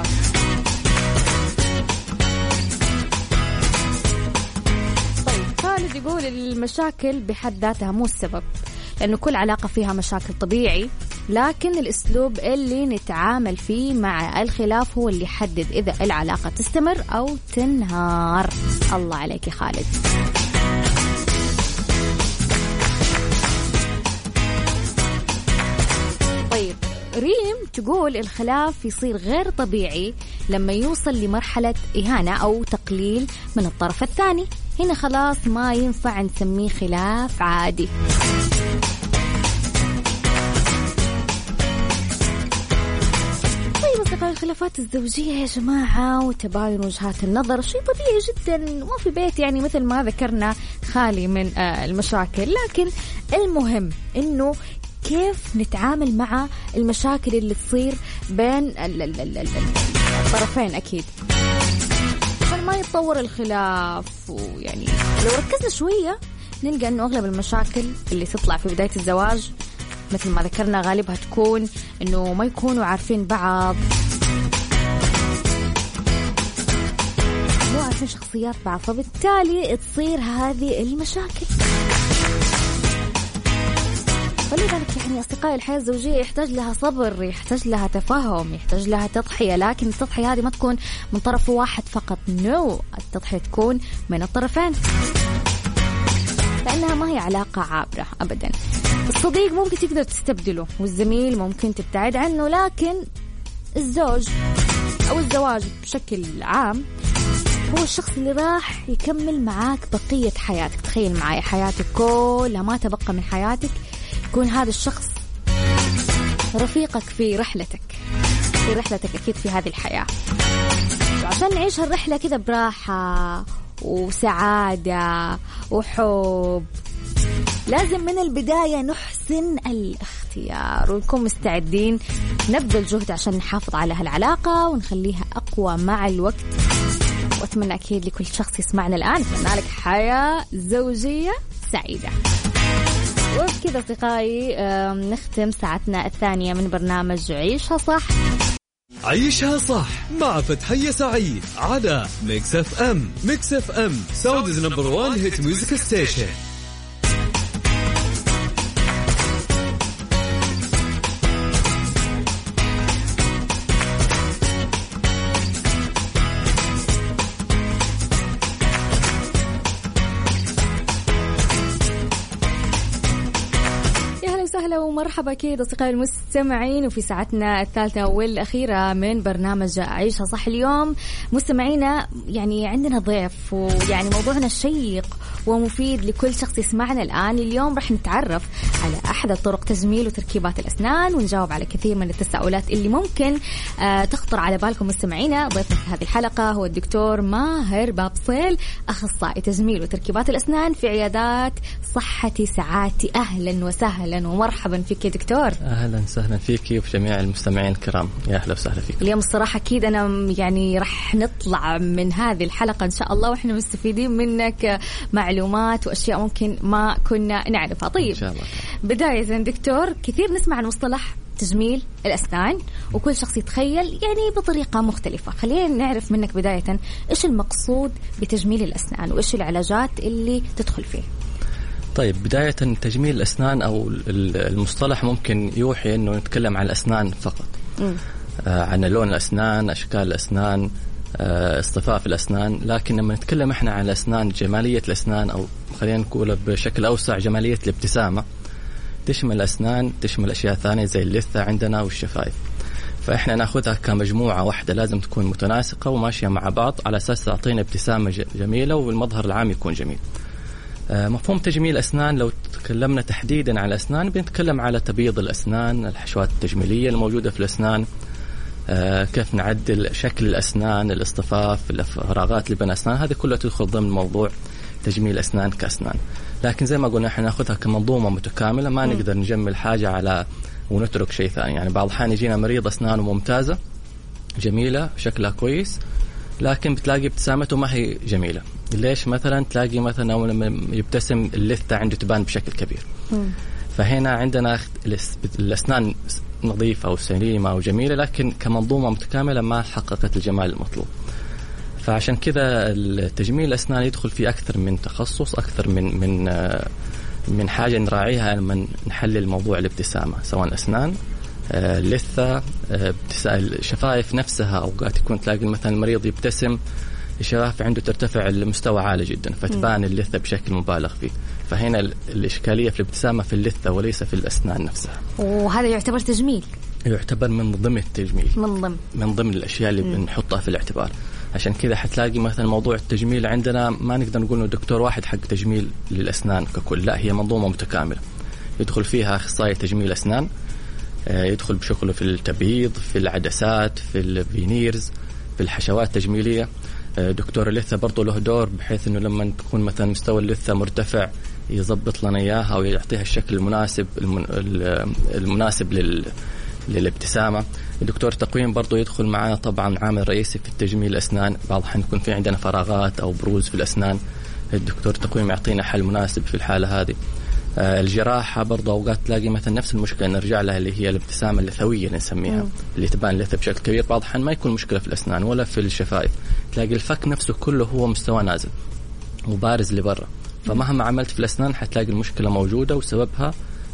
D: خالد يقول المشاكل بحد ذاتها مو السبب، لأنه كل علاقة فيها مشاكل طبيعي، لكن الأسلوب اللي نتعامل فيه مع الخلاف هو اللي يحدد إذا العلاقة تستمر أو تنهار. الله عليك يا خالد. طيب ريم تقول الخلاف يصير غير طبيعي لما يوصل لمرحلة إهانة أو تقليل من الطرف الثاني. هنا خلاص ما ينفع نسميه خلاف عادي. طيب أصدقائي الخلافات الزوجية يا جماعة وتباين وجهات النظر شيء طبيعي جدا، ما في بيت يعني مثل ما ذكرنا خالي من المشاكل، لكن المهم إنه كيف نتعامل مع المشاكل اللي تصير بين الطرفين أكيد عشان ما يتطور الخلاف. ويعني لو ركزنا شوية نلقى أنه أغلب المشاكل اللي تطلع في بداية الزواج مثل ما ذكرنا غالبها تكون أنه ما يكونوا عارفين بعض، مو عارفين شخصيات بعض، فبالتالي تصير هذه المشاكل. فلذلك يعني أصدقائي الحياة الزوجية يحتاج لها صبر، يحتاج لها تفاهم، يحتاج لها تضحية، لكن التضحية هذه ما تكون من طرف واحد فقط. التضحية تكون من الطرفين، لأنها ما هي علاقة عابرة أبدا. الصديق ممكن تقدر تستبدله، والزميل ممكن تبتعد عنه، لكن الزوج أو الزواج بشكل عام هو الشخص اللي راح يكمل معاك بقية حياتك. تخيل معايا حياتك كلها ما تبقى من حياتك يكون هذا الشخص رفيقك في رحلتك أكيد في هذه الحياة. وعشان نعيش هالرحلة كذا براحة وسعادة وحب لازم من البداية نحسن الاختيار ونكون مستعدين نبذل جهد عشان نحافظ على هالعلاقة ونخليها أقوى مع الوقت. وأتمنى أكيد لكل شخص يسمعنا الآن أتمنى لك حياة زوجية سعيدة. وبكذا أصدقائي نختم ساعتنا الثانية من برنامج عيشها صح.
C: عيشها صح مع فتحية سعيد على ميكس اف ام. ميكس اف ام سعوديز نمبر 1 هيت ميوزك ستيشن.
D: ومرحبا أكيد أصدقائي المستمعين، وفي ساعتنا الثالثة والأخيرة من برنامج عيشها صح. اليوم مستمعينا يعني عندنا ضيف، ويعني موضوعنا شيق ومفيد لكل شخص يسمعنا الآن. اليوم رح نتعرف على أحد طرق تجميل وتركيبات الأسنان، ونجاوب على كثير من التساؤلات اللي ممكن تخطر على بالكم مستمعينا. ضيفنا في هذه الحلقة هو الدكتور ماهر بابصيل، أخصائي تجميل وتركيبات الأسنان في عيادات صحتي سعادتي. أهلا وسهلا ومرحبا فيك يا دكتور.
F: أهلا وسهلا فيك وفي جميع المستمعين الكرام، يا أهلا وسهلا فيك.
D: اليوم الصراحة أكيد أنا يعني رح نطلع من هذه الحلقة إن شاء الله وإحنا مستفيدين منك معلومات وأشياء ممكن ما كنا نعرفها. طيب إن شاء الله. بداية دكتور، كثير نسمع عن مصطلح تجميل الأسنان وكل شخص يتخيل يعني بطريقة مختلفة. خلينا نعرف منك بداية إيش المقصود بتجميل الأسنان وإيش العلاجات اللي تدخل فيه.
F: طيب بداية تجميل الأسنان أو المصطلح ممكن يوحي أنه نتكلم عن الأسنان فقط، عن لون الأسنان، أشكال الأسنان، اصطفاف الأسنان. لكن لما نتكلم إحنا عن الأسنان، جمالية الأسنان، أو خلينا نقول بشكل أوسع جمالية الابتسامة، تشمل الأسنان، تشمل أشياء ثانية زي اللثة عندنا والشفايف. فإحنا نأخذها كمجموعة واحدة لازم تكون متناسقة وماشية مع بعض على أساس تعطينا ابتسامة جميلة والمظهر العام يكون جميل. مفهوم تجميل الأسنان، لو تكلمنا تحديدا على الأسنان بنتكلم على تبييض الأسنان، الحشوات التجميلية الموجودة في الأسنان، كيف نعدل شكل الأسنان، الاصطفاف، الفراغات اللي بين الأسنان، هذه كلها تدخل ضمن موضوع تجميل الأسنان كأسنان. لكن زي ما قلنا احنا ناخذها كمنظومة متكاملة، ما نقدر نجمل حاجة على ونترك شيء ثاني. يعني بعض الأحيان يجينا مريض أسنانه ممتازة جميلة شكلها كويس، لكن بتلاقي ابتسامته ما هي جميلة. ليش؟ مثلا تلاقي مثلا لما يبتسم اللثة عنده تبان بشكل كبير. فهنا عندنا الأسنان نظيفة وسليمة وجميلة، لكن كمنظومة متكاملة ما حققت الجمال المطلوب. فعشان كذا التجميل الأسنان يدخل فيه أكثر من تخصص، أكثر من حاجة نراعيها لما نحلل موضوع الابتسامة، سواء أسنان، اللثة، الشفايف نفسها. أوقات يكون تلاقي مثلا المريض يبتسم الشفايف عنده ترتفع المستوى عالي جدا، فتبان اللثة بشكل مبالغ فيه. فهنا الإشكالية في الابتسامة في اللثة وليس في الأسنان نفسها.
D: وهذا يعتبر تجميل، يعتبر
F: من ضمن التجميل، من ضمن الأشياء اللي بنحطها في الاعتبار. عشان كذا حتلاقي مثلا موضوع التجميل عندنا ما نقدر نقول إنه دكتور واحد حق تجميل للأسنان ككل، لا، هي منظومة متكاملة يدخل فيها أخصائي تجميل أسنان، يدخل بشغله في التبييض، في العدسات، في الفينيرز، في الحشوات التجميلية. دكتور اللثة برضو له دور، بحيث إنه لما تكون مثلا مستوى اللثة مرتفع يضبط لنا إياها ويعطيها الشكل المناسب للابتسامة. الدكتور التقويم برضو يدخل معنا طبعا عامل رئيسي في التجميل الأسنان. بعض الأحيان يكون في عندنا فراغات أو بروز في الأسنان، الدكتور التقويم يعطينا حل مناسب في الحالة هذه. الجراحة برضو أوقات تلاقي مثلا نفس المشكلة نرجع لها، اللي هي الابتسامة اللثوية اللي نسميها، اللي تبان اللثة بشكل كبير. بعض الأحيان ما يكون مشكلة في الأسنان ولا في الشفائف، تلاقي الفك نفسه كله هو مستوى نازل وبارز لبرا. فمهما عملت في الأسنان حتلاقي المشكلة موجودة، وسببها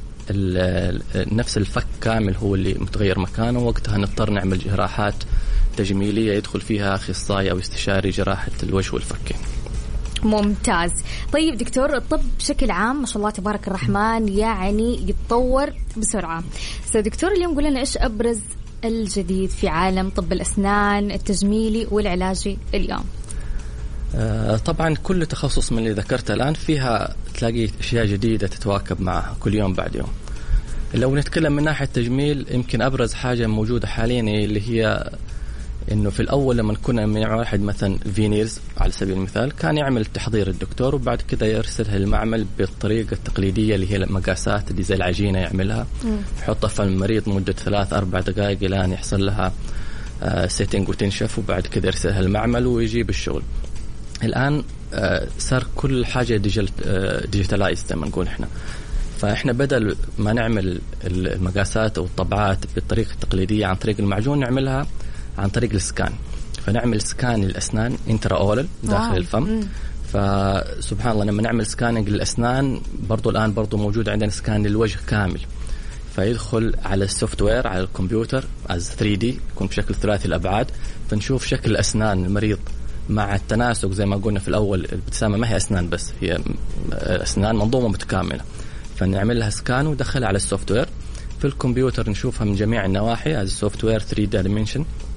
F: نفس الفك كامل هو اللي متغير مكانه. وقتها نضطر نعمل جراحات تجميلية يدخل فيها أخصائي أو استشاري جراحة الوجه والفكين.
D: ممتاز. طيب دكتور، الطب بشكل عام ما شاء الله تبارك الرحمن يعني يتطور بسرعة. دكتور اليوم قول لنا إيش أبرز الجديد في عالم طب الأسنان التجميلي والعلاجي اليوم؟
F: طبعا كل تخصص من اللي ذكرته الآن فيها تلاقي أشياء جديدة تتواكب معها كل يوم بعد يوم. لو نتكلم من ناحية التجميل، يمكن أبرز حاجة موجودة حاليا اللي هي إنه في الأول لما كنا من واحد مثلا فينيرز على سبيل المثال كان يعمل تحضير الدكتور، وبعد كده يرسلها للمعمل بالطريقة التقليدية اللي هي المقاسات اللي زي العجينة يعملها، يحطها في المريض مدة 3-4 دقائق إلى أن يحصل لها سيتنج وتنشف، وبعد كده يرسلها للمعمل ويجيب الشغل. الآن صار كل حاجة ديجيتالايز زي ما نقول إحنا. فإحنا بدل ما نعمل المقاسات أو الطبعات بالطريقة التقليدية عن طريق المعجون، نعملها عن طريق السكان. فنعمل سكان للأسنان انترا أورال داخل الفم. فسبحان الله لما نعمل سكاننج للأسنان برضو الآن برضو موجود عندنا سكان للوجه كامل، فيدخل على السوفت وير على الكمبيوتر از 3D يكون بشكل ثلاثي الأبعاد، فنشوف شكل أسنان المريض مع التناسق زي ما قلنا في الأول. الابتسامة ما هي أسنان بس، هي أسنان منظومة متكاملة، فنعمل لها سكان وندخلها على السوفت وير في الكمبيوتر نشوفها من جميع النواحي از سوفت وير 3 dimension.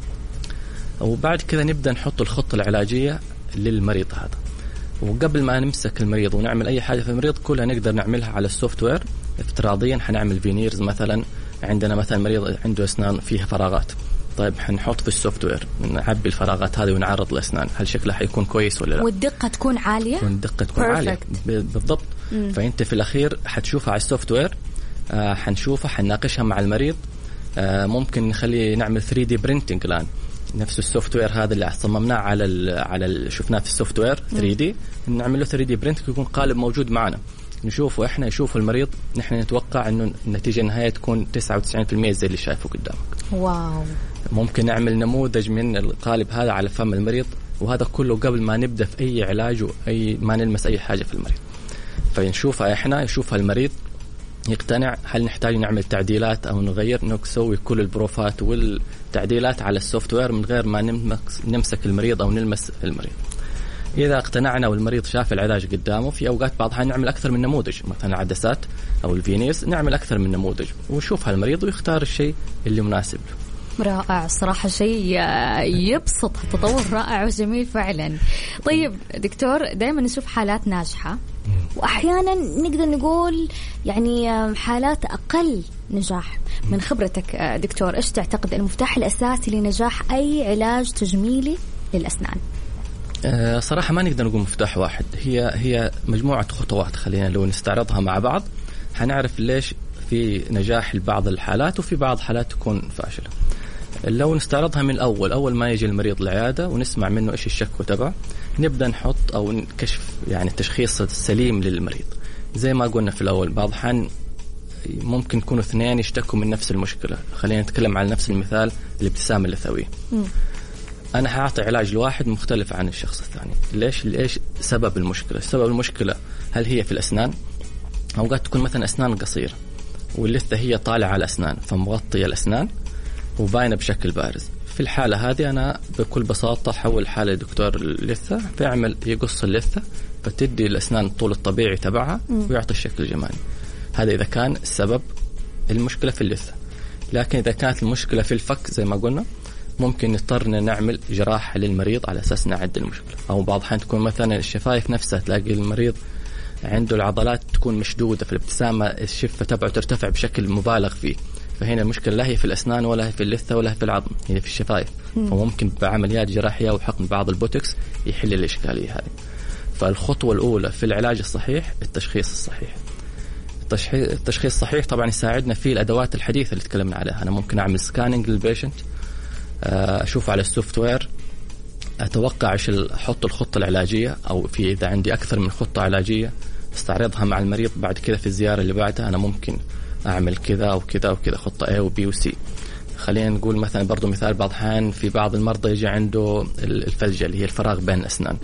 F: وبعد كذا نبدأ نحط الخطة العلاجية للمريض هذا. وقبل ما نمسك المريض ونعمل أي حاجة في المريض كلها نقدر نعملها على السوفت وير. افتراضيا حنعمل فينيرز مثلا، عندنا مثلا مريض عنده أسنان فيها فراغات، طيب حنحط في السوفت وير نعبي الفراغات هذه ونعرض الأسنان، هل شكلها حيكون كويس ولا لا؟
D: والدقة تكون عالية؟
F: والدقة تكون عالية بالضبط. فأنت في الأخير حتشوفها على السوفت وير، حنشوفها حنناقشها مع المريض. ممكن نخلي نعمل 3D printing الآن، نفس السوفت وير هذا اللي صممناه على شفناه في السوفت وير 3D نعمل له 3D printing يكون قالب موجود معنا، نشوفه إحنا يشوف المريض، نحن نتوقع إنه النتيجة النهائية تكون 99% زي اللي شايفه قدامك.
D: واو. ممكن
F: نعمل نموذج من القالب هذا على فم المريض، وهذا كله قبل ما نبدأ في أي علاج وأي ما نلمس أي حاجة في المريض. فنشوفها إحنا، يشوفها المريض، يقتنع هل نحتاج نعمل تعديلات أو نغير، نسوي كل البروفات والتعديلات على السوفت وير من غير ما نمسك المريض أو نلمس المريض. إذا اقتنعنا والمريض شاف العلاج قدامه، في أوقات بعضها نعمل أكثر من نموذج، مثلا العدسات أو الفينيرز نعمل أكثر من نموذج ونشوفها المريض ويختار الشيء اللي مناسب له.
D: رائع صراحة، شيء يبسط، تطور رائع وجميل فعلا. طيب دكتور، دائما نشوف حالات ناجحة وأحيانا نقدر نقول يعني حالات أقل نجاح. من خبرتك دكتور، إيش تعتقد المفتاح الأساسي لنجاح أي علاج تجميلي للأسنان؟
F: صراحة ما نقدر نقول مفتاح واحد، هي مجموعة خطوات. خلينا لو نستعرضها مع بعض هنعرف ليش في نجاح لبعض الحالات وفي بعض حالات تكون فاشلة. لو نستعرضها من أول ما يجي المريض العيادة ونسمع منه إيش الشكوى تبعه، نبدأ نحط أو نكشف يعني التشخيص السليم للمريض. زي ما قلنا في الأول، بعض الأحيان ممكن يكونوا اثنين يشتكوا من نفس المشكلة. خلينا نتكلم على نفس المثال، الابتسامة اللثوية. أنا هعطي علاج لواحد مختلف عن الشخص الثاني. ليش سبب المشكلة؟ سبب المشكلة هل هي في الأسنان؟ أوقات تكون مثلا أسنان قصيرة واللثة هي طالعة على الأسنان فمغطية الأسنان وباينة بشكل بارز. في الحالة هذه أنا بكل بساطة حول حالة دكتور اللثة، فيعمل يقص اللثة فتدي الأسنان الطول الطبيعي تبعها ويعطي الشكل الجمالي. هذا إذا كان السبب المشكلة في اللثة. لكن إذا كانت المشكلة في الفك زي ما قلنا، ممكن نضطر نعمل جراحة للمريض على أساس نعدل المشكلة. أو بعض الأحيان تكون مثلا الشفايف نفسها، تلاقي المريض عنده العضلات تكون مشدودة في الابتسامة، الشفة تبعه ترتفع بشكل مبالغ فيه. فهنا المشكلة لا هي في الأسنان ولا هي في اللثة ولا هي في العظم، هي في الشفايف. فممكن بعمليات جراحية وحقن بعض البوتوكس يحل الإشكالية هذه. فالخطوة الأولى في العلاج الصحيح التشخيص الصحيح. التشخيص الصحيح طبعا يساعدنا في الأدوات الحديثة اللي تكلمنا عليها. أنا ممكن أعمل سكانينج للبيشنت، أشوف على السوفت وير، أتوقع إيش أحط الخطة العلاجية، أو في إذا عندي أكثر من خطة علاجية استعرضها مع المريض. بعد كذا في الزيارة اللي بعدها أنا ممكن أعمل كذا وكذا وكذا، خطة A وB وC. خلينا نقول مثلا برضو مثال، بعض الأحيان في بعض المرضى يجي عنده الفلجة اللي هي الفراغ بين الأسنان.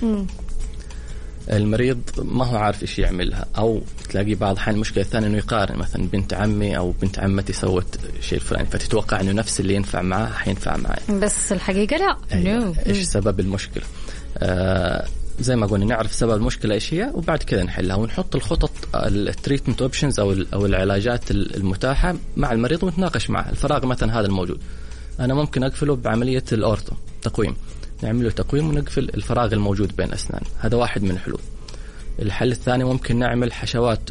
F: المريض ما هو عارف إيش يعملها، أو تلاقي بعض الأحيان المشكلة الثانية إنه يقارن مثلا بنت عمي أو بنت عمتي سوت شيء الفلاني، فتتوقع إنه نفس اللي ينفع معاه حينفع معي،
D: بس الحقيقة لا.
F: إيش سبب المشكلة؟ زي ما قلنا نعرف سبب المشكلة إيش هي، وبعد كذا نحلها ونحط الخطط التريتمنت اوبشنز أو العلاجات المتاحة مع المريض ونتناقش معه. الفراغ مثلا هذا الموجود أنا ممكن أقفله بعملية الأورثو تقويم، نعمل له تقويم ونقفل الفراغ الموجود بين الأسنان. هذا واحد من الحلول. الحل الثاني ممكن نعمل حشوات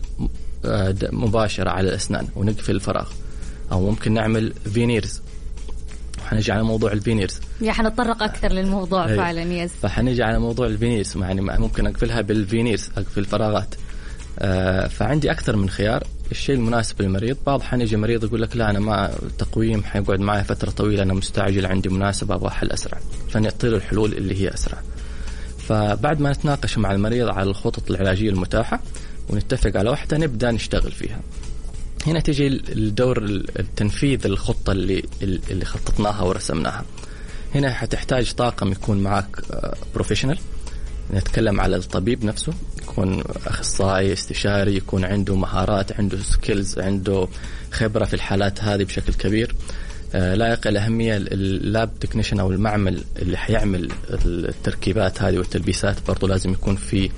F: مباشرة على الأسنان ونقفل الفراغ، أو ممكن نعمل فينيرز. حنجي على موضوع الفينيرز،
D: حنتطرق أكثر للموضوع فعلا. يس،
F: فحنجي على موضوع الفينيرز، يعني ممكن أقفلها بالفينيرز، أقفل الفراغات. فعندي أكثر من خيار، الشيء المناسب للمريض. بعض حنيجي مريض يقول لك لا أنا ما تقويم حيقعد معي فترة طويلة، أنا مستعجل، عندي مناسبة أبغى حل أسرع، فنعطي له الحلول اللي هي أسرع. فبعد ما نتناقش مع المريض على الخطط العلاجية المتاحة ونتفق على واحدة نبدأ نشتغل فيها. هنا تيجي الدور التنفيذ الخطة اللي خططناها ورسمناها. هنا حتحتاج طاقم يكون معك بروفيشنال، نتكلم على الطبيب نفسه، يكون أخصائي استشاري، يكون عنده مهارات، عنده سكيلز، عنده خبرة في الحالات هذه بشكل كبير. لا يقل أهمية اللاب تكنيشن أو المعمل اللي حيعمل التركيبات هذه والتلبيسات، برضو لازم يكون في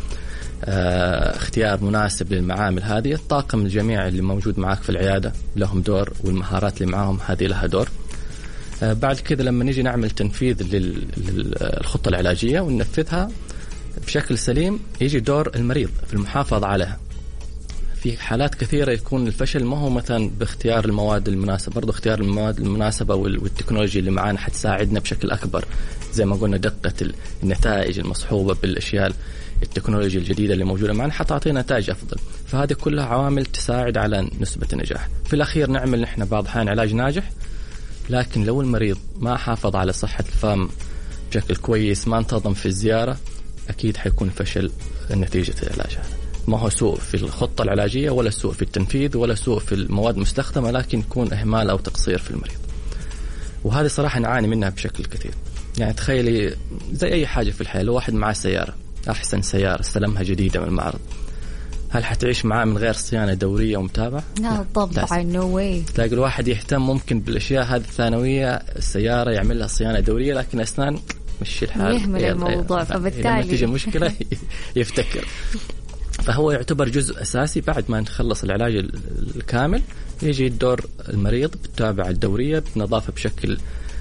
F: اختيار مناسب للمعامل هذه. الطاقم الجميع اللي موجود معك في العيادة لهم دور، والمهارات اللي معهم هذه لها دور. بعد كذا لما نيجي نعمل تنفيذ للخطة العلاجية وننفذها بشكل سليم، يجي دور المريض في المحافظة عليها. في حالات كثيرة يكون الفشل ما هو مثلا باختيار المواد المناسبة، برضو اختيار المواد المناسبة والتكنولوجيا اللي معانا حتساعدنا بشكل أكبر. زي ما قلنا دقة النتائج المصحوبة بالأشياء التكنولوجيا الجديدة اللي موجودة معنا حتعطينا نتائج أفضل. فهذه كلها عوامل تساعد على نسبة النجاح. في الأخير نعمل نحن بعض الأحيان علاج ناجح، لكن لو المريض ما حافظ على صحة الفم بشكل كويس، ما انتظم في الزيارة، أكيد حيكون فشل نتيجة العلاج هذا. ما هو سوء في الخطة العلاجية ولا سوء في التنفيذ ولا سوء في المواد المستخدمة، لكن يكون إهمال أو تقصير في المريض. وهذه صراحة نعاني منها بشكل كثير. يعني تخيلي زي أي حاجة في الحياة، لو واحد معاه سيارة، أحسن سيارة استلمها جديدة من المعرض، هل حتعيش معاه من غير صيانة دورية ومتابعة؟
D: لا طبعا، نو واي.
F: تلاقي الواحد يهتم ممكن بالأشياء هذه الثانوية، السيارة يعمل لها صيانة دورية، لكن أسنان مش الحال،
D: يهمل الموضوع، فبالتالي
F: لما تيجي مشكلة يفتكر. فهو يعتبر جزء أساسي. بعد ما نخلص العلاج الكامل يجي دور المريض بالتابعة الدورية بنظافة بشكل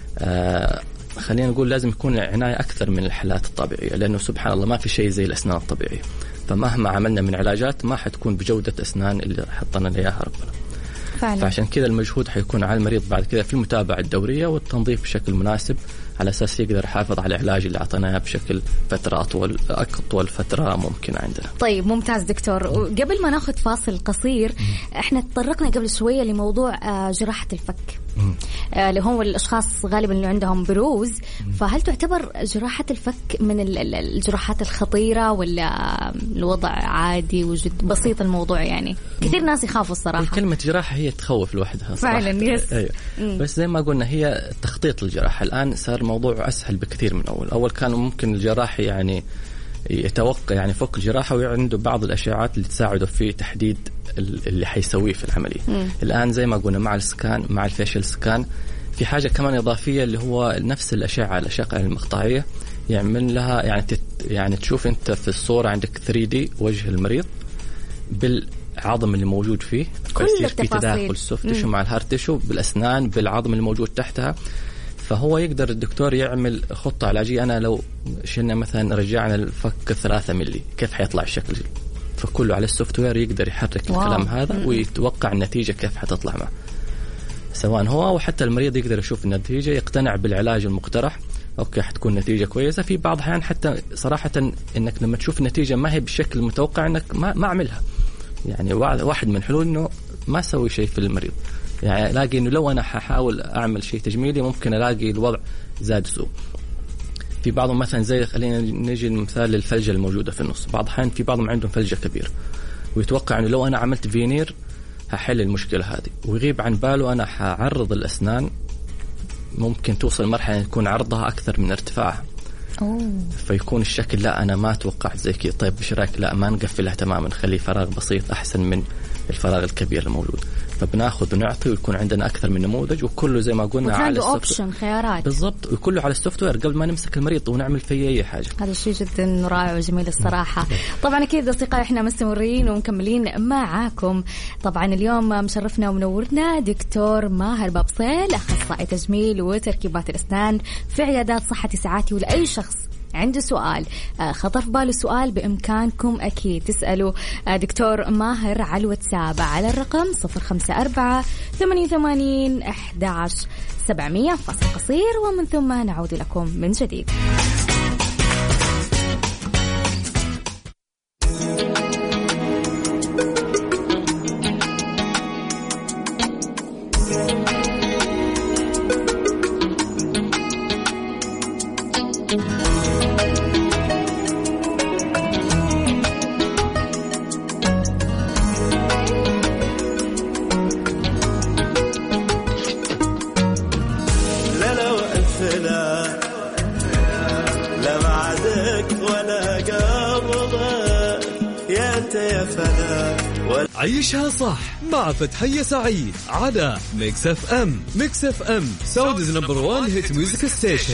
F: خلينا نقول لازم يكون عناية أكثر من الحالات الطبيعية، لأنه سبحان الله ما في شيء زي الأسنان الطبيعية. فمهما عملنا من علاجات ما حتكون بجودة أسنان اللي حطنا لنا إياها ربنا فعلا. فعشان كذا المجهود حيكون على المريض بعد كذا في المتابعة الدورية والتنظيف بشكل مناسب، على أساس يقدر يحافظ على العلاج اللي أعطيناه بشكل فترة أطول فترة ممكن عندنا.
D: طيب ممتاز دكتور. قبل ما ناخذ فاصل قصير، احنا تطرقنا قبل شوية لموضوع جراحة الفك اللي هم الأشخاص غالبا اللي عندهم بروز. فهل تعتبر جراحة الفك من الجراحات الخطيرة ولا الوضع عادي وجد بسيط الموضوع؟ يعني كثير ناس يخافوا الصراحة.
F: كلمة جراحة هي تخوف لوحدها
D: فعلا. يس.
F: أيوة. بس زي ما قلنا هي تخطيط الجراحة. الآن صار موضوع أسهل بكثير من أول كان ممكن الجراح يعني يتوقع يعني فوق الجراحة وعنده بعض الأشعاعات اللي تساعده في تحديد اللي حيسويه في العملية. الآن زي ما قلنا مع السكان، مع الفيشل سكان، في حاجة كمان إضافية اللي هو نفس الأشعة المقطعية يعمل لها يعني تشوف أنت في الصورة عندك 3D وجه المريض بالعظم اللي موجود فيه،
D: كل
F: في تداخل السوفت تيشو مع الهارد تيشو بالأسنان بالعظم اللي موجود تحتها. فهو يقدر الدكتور يعمل خطة علاجية. أنا لو شلنا مثلا رجعنا الفك 3 ملي كيف حيطلع الشكل؟ فكله على السوفت وير يقدر يحرك الكلام هذا ويتوقع النتيجة كيف حتطلع معه، سواء هو أو حتى المريض يقدر يشوف النتيجة يقتنع بالعلاج المقترح. أوكي حتكون نتيجة كويسة. في بعض الأحيان حتى صراحة إنك لما تشوف النتيجة ما هي بالشكل المتوقع إنك ما أعملها. يعني واحد من حلول إنه ما أسوي شيء في المريض. يعني ألاقي إنه لو أنا حاول أعمل شيء تجميلي ممكن ألاقي الوضع زاد سوء. في بعضهم مثلا زي خلينا نيجي المثال للفلجة الموجودة في النص. بعض الأحيان في بعضهم عندهم فلجة كبير ويتوقع إنه لو أنا عملت فينير هحل المشكلة هذه، ويغيب عن باله أنا حعرض الأسنان ممكن توصل مرحلة يكون عرضها أكثر من ارتفاعها. فيكون الشكل لا أنا ما توقعت زي كذا. طيب إيش رأيك لا ما نقفلها تماما، نخلي فراغ بسيط أحسن من الفراغ الكبير الموجود. فبناخذ ونعطي ويكون عندنا أكثر من نموذج وكله زي ما قلنا على
D: السوفت وير، خيارات
F: بالضبط، وكله على السوفت وير قبل ما نمسك المريض ونعمل فيه أي حاجة.
D: هذا الشيء جدا رائع وجميل الصراحة. طبعا أكيد أصدقائي إحنا مستمرين ومكملين معاكم. طبعا اليوم مشرفنا ومنورنا دكتور ماهر بابصيل، أخصائي تجميل وتركيبات الأسنان في عيادات صحة ساعاتي. ولأي شخص عنده سؤال خطر في باله سؤال بإمكانكم أكيد تسألوا دكتور ماهر على الواتساب على الرقم 0548811700. فاصل قصير ومن ثم نعود لكم من جديد.
C: عيشها صح مع فتحية سعيد على ميكس اف ام. ميكس اف ام سعوديز نمبر 1 هيت ميوزك ستيشن.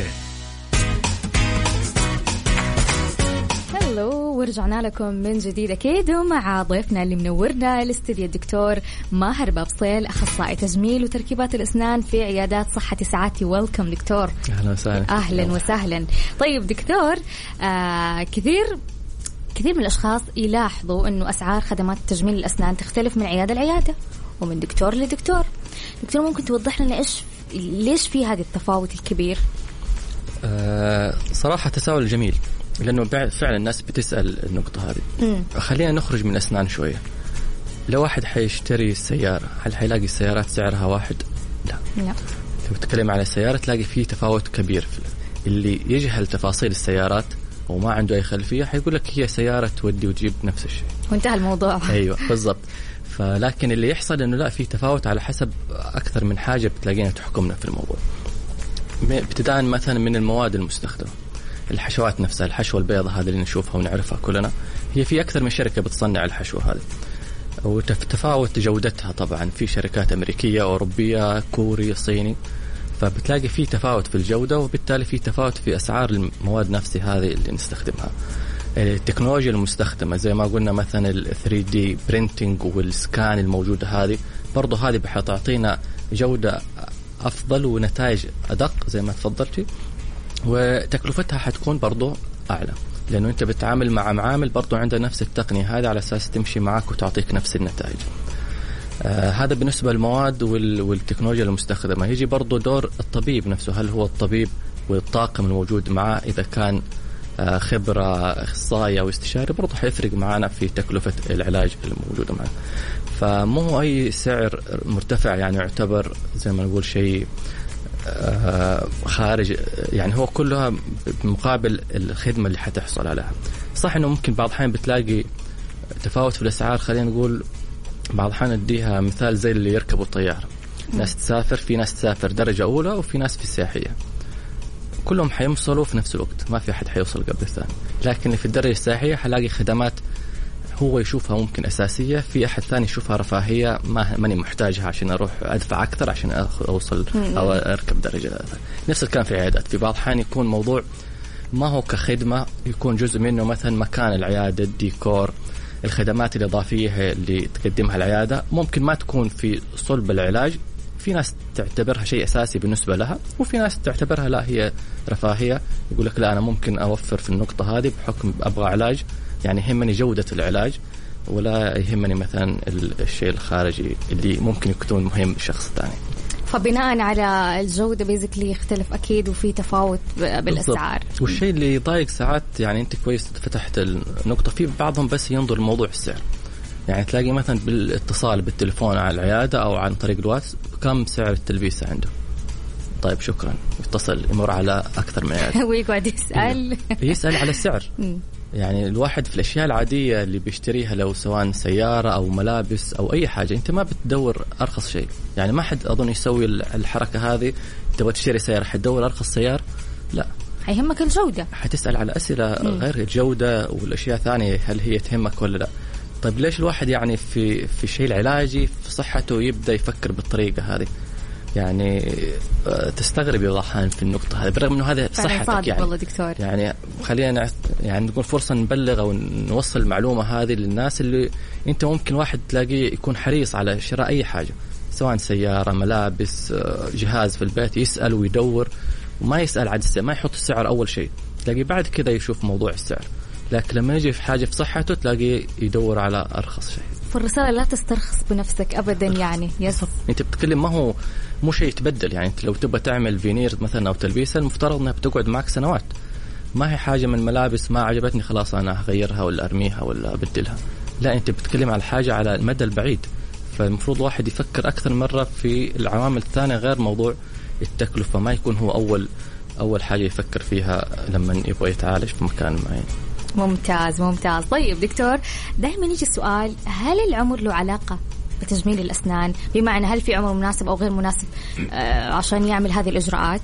D: ورجعنا لكم من جديد أكيد ومع ضيفنا اللي منورنا الاستديو الدكتور ماهر بابصيل، أخصائي تجميل وتركيبات الأسنان في عيادات صحة سعادتي. ويلكم دكتور.
F: أهلا وسهلا.
D: أهلا وسهلا. طيب دكتور، كثير من الأشخاص يلاحظوا أنه أسعار خدمات تجميل الأسنان تختلف من عيادة لعيادة ومن دكتور لدكتور. دكتور ممكن توضح لنا ليش في هذا التفاوت الكبير؟
F: صراحة تساؤل جميل، لأنه فعلا الناس بتسأل النقطة هذه. خلينا نخرج من الأسنان شوية. لو واحد حيشتري السيارة، هل حيلاقي السيارات سعرها واحد؟ لا. لو تتكلم على السيارة تلاقي فيه تفاوت كبير. اللي يجهل تفاصيل السيارات وما عنده أي خلفية حيقول لك هي سيارة تودي وتجيب نفس الشيء
D: وانتهى الموضوع.
F: أيوة بالضبط. فلكن اللي يحصل إنه لا، فيه تفاوت على حسب أكثر من حاجة بتلاقينا تحكمنا في الموضوع. ابتداء مثلا من المواد المستخدمة، الحشوات نفسها، الحشوة البيضة هذه اللي نشوفها ونعرفها كلنا، هي في أكثر من شركة بتصنع الحشوة هذه، وتفاوت جودتها طبعا. في شركات أمريكية، أوروبية، كوري، صيني، فبتلاقي في تفاوت في الجودة، وبالتالي في تفاوت في أسعار المواد نفسها هذه اللي نستخدمها. التكنولوجيا المستخدمة زي ما قلنا مثلا ال 3D printing والسكان الموجودة هذه، برضو هذه بحتعطينا جودة أفضل ونتائج أدق زي ما تفضلتي، وتكلفتها حتكون برضو أعلى، لأنه أنت بتعامل مع معامل برضو عنده نفس التقنية هذه على أساس تمشي معك وتعطيك نفس النتائج. هذا بالنسبة للمواد والتكنولوجيا المستخدمة. يجي برضو دور الطبيب نفسه، هل هو الطبيب والطاقم الموجود معه إذا كان خبرة اخصائي أو استشاري، برضو حيفرق معنا في تكلفة العلاج الموجودة معنا. فمو أي سعر مرتفع يعني يعتبر زي ما نقول شيء خارج، يعني هو كلها مقابل الخدمة اللي حتحصل عليها. صح إنه ممكن بعض الحين بتلاقي تفاوت في الأسعار. خلينا نقول بعض الحين نديها مثال زي اللي يركبوا الطيارة، ناس تسافر، في ناس تسافر درجة أولى وفي ناس في السياحية، كلهم حيوصلوا في نفس الوقت، ما في أحد حيوصل قبل الثاني. لكن في الدرجة السياحية حلاقي خدمات هو يشوفها ممكن أساسية، في أحد ثاني يشوفها رفاهية، ماني محتاجها عشان أروح أدفع أكثر عشان أوصل أو أركب درجة. نفس الكلام في العيادات، في بعض الحين يكون موضوع ما هو كخدمة، يكون جزء منه مثلا مكان العيادة، الديكور، الخدمات الإضافية اللي تقدمها العيادة، ممكن ما تكون في صلب العلاج. في ناس تعتبرها شيء أساسي بالنسبة لها، وفي ناس تعتبرها لا هي رفاهية، يقول لك لا أنا ممكن أوفر في النقطة هذه بحكم أبغى علاج، يعني يهمني جودة العلاج ولا يهمني مثلا الشيء الخارجي اللي ممكن يكون مهم للشخص الثاني.
D: فبناء على الجودة بيزيكلي يختلف أكيد، وفي تفاوت بالأسعار.
F: والشيء اللي يضايق ساعات، يعني أنت كويس فتحت النقطة، في بعضهم بس ينظر الموضوع السعر، يعني تلاقي مثلا بالاتصال بالتليفون على العيادة أو عن طريق الواتس كم سعر التلبيسة عنده. طيب شكرا، يتصل يمر على أكثر من عيادة
D: ويقعد يسأل
F: على السعر. يعني الواحد في الأشياء العادية اللي بيشتريها، لو سواء سيارة أو ملابس أو أي حاجة، أنت ما بتدور أرخص شيء. يعني ما حد أظن يسوي الحركة هذه، تبغى تشتري سيارة حتدور أرخص سيارة؟ لا،
D: هيهمك الجودة،
F: حتسأل على أسئلة غير الجودة والأشياء ثانية، هل هي تهمك ولا لا. طيب ليش الواحد يعني في الشيء العلاجي في صحته يبدأ يفكر بالطريقة هذه؟ يعني تستغرب يضحان في النقطة هذه، بالرغم إنه هذا صحتك. يعني
D: والله دكتور، يعني
F: خلينا يعني نقول فرصة نبلغ أو نوصل المعلومة هذه للناس، اللي أنت ممكن واحد تلاقيه يكون حريص على شراء أي حاجة، سواء سيارة، ملابس، جهاز في البيت، يسأل ويدور وما يسأل عن السعر، ما يحط السعر أول شيء، تلاقيه بعد كذا يشوف موضوع السعر. لكن لما يجي في حاجة في صحته تلاقيه يدور على أرخص شيء.
D: فالرسالة لا تسترخص بنفسك أبدا، يعني
F: أنت بتتكلم ما مو شيء يتبدل. يعني أنت لو تبغى تعمل فينير مثلا أو تلبيسة، المفترض أنها بتقعد معك سنوات، ما هي حاجة من ملابس ما عجبتني خلاص أنا هغيرها ولا أرميها ولا أبدلها. لا، أنت بتتكلم على حاجة على المدى البعيد، فالمفروض واحد يفكر أكثر مرة في العوامل الثانية غير موضوع التكلفة، ما يكون هو أول حاجة يفكر فيها لما يبغى يتعالج في مكان معين.
D: ممتاز. طيب دكتور، دائما يجي السؤال، هل العمر له علاقة بتجميل الأسنان؟ بمعنى هل في عمر مناسب أو غير مناسب عشان يعمل هذه الإجراءات؟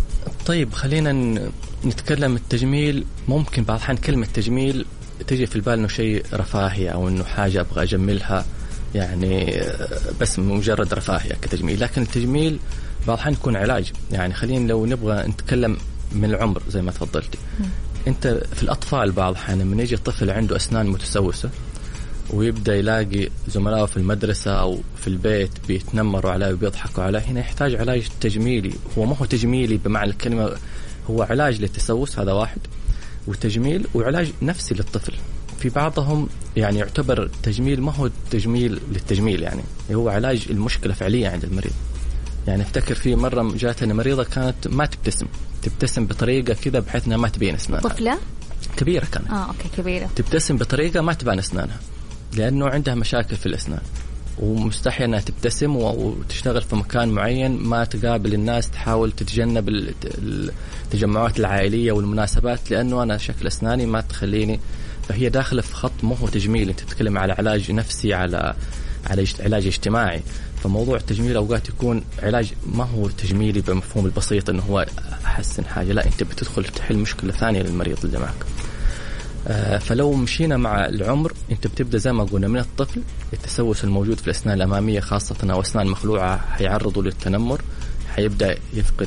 F: طيب خلينا نتكلم التجميل. ممكن بعض الحين كلمة تجميل تجي في البال إنه شيء رفاهي أو إنه حاجة أبغى أجملها يعني بس مجرد رفاهية كتجميل. لكن التجميل بعض الأحيان يكون علاج. يعني خلينا لو نبغى نتكلم من العمر زي ما تفضلتي، أنت في الأطفال بعض الأحيان لما يجي الطفل عنده أسنان متسوسة ويبدأ يلاقي زملائه في المدرسة أو في البيت بيتنمروا عليه وبيضحكوا عليه، هنا يحتاج علاج تجميلي. هو ما هو تجميلي بمعنى الكلمة، هو علاج للتسوس، هذا واحد، وتجميل وعلاج نفسي للطفل. في بعضهم يعني يعتبر تجميل ما هو تجميل للتجميل، يعني هو علاج المشكلة فعلية عند المريض. يعني افتكر في مرة جاتني مريضة كانت ما تبتسم بطريقة كذا بحيث انها ما تبين اسنانها.
D: طفلة
F: كبيرة كانت.
D: اوكي كبيرة.
F: تبتسم بطريقة ما تبان اسنانها لانه عندها مشاكل في الاسنان، ومستحيل انها تبتسم وتشتغل في مكان معين، ما تقابل الناس، تحاول تتجنب التجمعات العائلية والمناسبات لانه انا شكل اسناني ما تخليني. فهي داخلة في خط ما هو تجميل، انت تتكلم على علاج نفسي، على علاج اجتماعي. فموضوع التجميل أوقات يكون علاج ما هو تجميلي بمفهوم البسيط إنه هو أحسن حاجة، لا، أنت بتدخل تحل مشكلة ثانية للمريض اللي معك. فلو مشينا مع العمر، أنت بتبدأ زي ما قلنا من الطفل، التسوس الموجود في الأسنان الأمامية خاصة أو أسنان مخلوعة حيعرضوا للتنمر، حيبدأ يفقد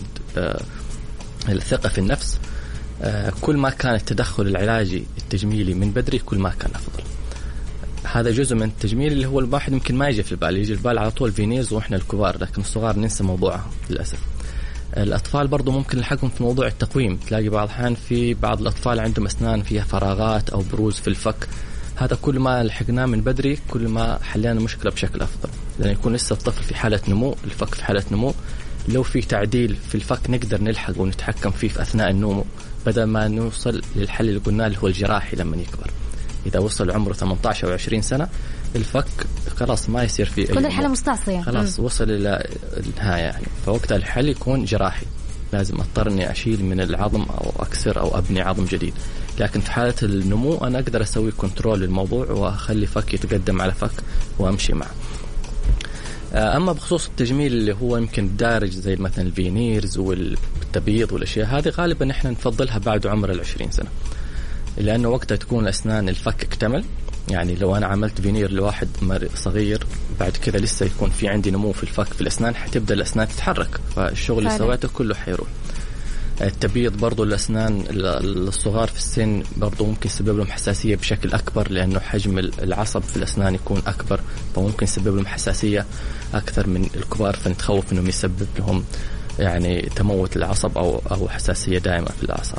F: الثقة في النفس. كل ما كان التدخل العلاجي التجميلي من بدري كل ما كان أفضل. هذا جزء من التجميل اللي هو الواحد يمكن ما يجي في البال، يجي البال على طول فينيرز وإحنا الكبار، لكن الصغار ننسى موضوعها للأسف. الأطفال برضو ممكن نلحقهم في موضوع التقويم. تلاقي بعض الأحيان في بعض الأطفال عندهم أسنان فيها فراغات أو بروز في الفك. هذا كل ما لحقناه من بدري كل ما حلينا المشكلة بشكل أفضل، لأن يكون لسه الطفل في حالة نمو، الفك في حالة نمو. لو في تعديل في الفك نقدر نلحق ونتحكم فيه في أثناء النمو، بدل ما نوصل للحل اللي قلناه اللي هو الجراحي لما يكبر. إذا وصل عمره 18 أو 20 سنة الفك خلاص ما يصير فيه
D: كل الحالة مستعصية،
F: خلاص وصل إلى النهاية يعني. فوقتها الحل يكون جراحي، لازم أضطر إني أشيل من العظم أو أكسر أو أبني عظم جديد. لكن في حالة النمو أنا أقدر أسوي كنترول للموضوع وأخلي فك يتقدم على فك وأمشي معه. أما بخصوص التجميل اللي هو يمكن دارج زي مثلا الفينيرز والتبييض والأشياء هذه، غالبا إحنا نفضلها بعد عمر 20 سنة، لأنه وقتها تكون الأسنان الفك اكتمل. يعني لو أنا عملت فينير لواحد صغير بعد كذا لسه يكون في عندي نمو في الفك في الأسنان، حتبدأ الأسنان تتحرك، فالشغل اللي سويته كله حيروح. التبييض برضو الأسنان الصغار في السن برضو ممكن يسبب لهم حساسية بشكل أكبر، لأنه حجم العصب في الأسنان يكون أكبر، فممكن يسبب لهم حساسية أكثر من الكبار، فنتخوف أنهم يسبب لهم يعني تموت العصب أو حساسية دائمة في الأعصاب.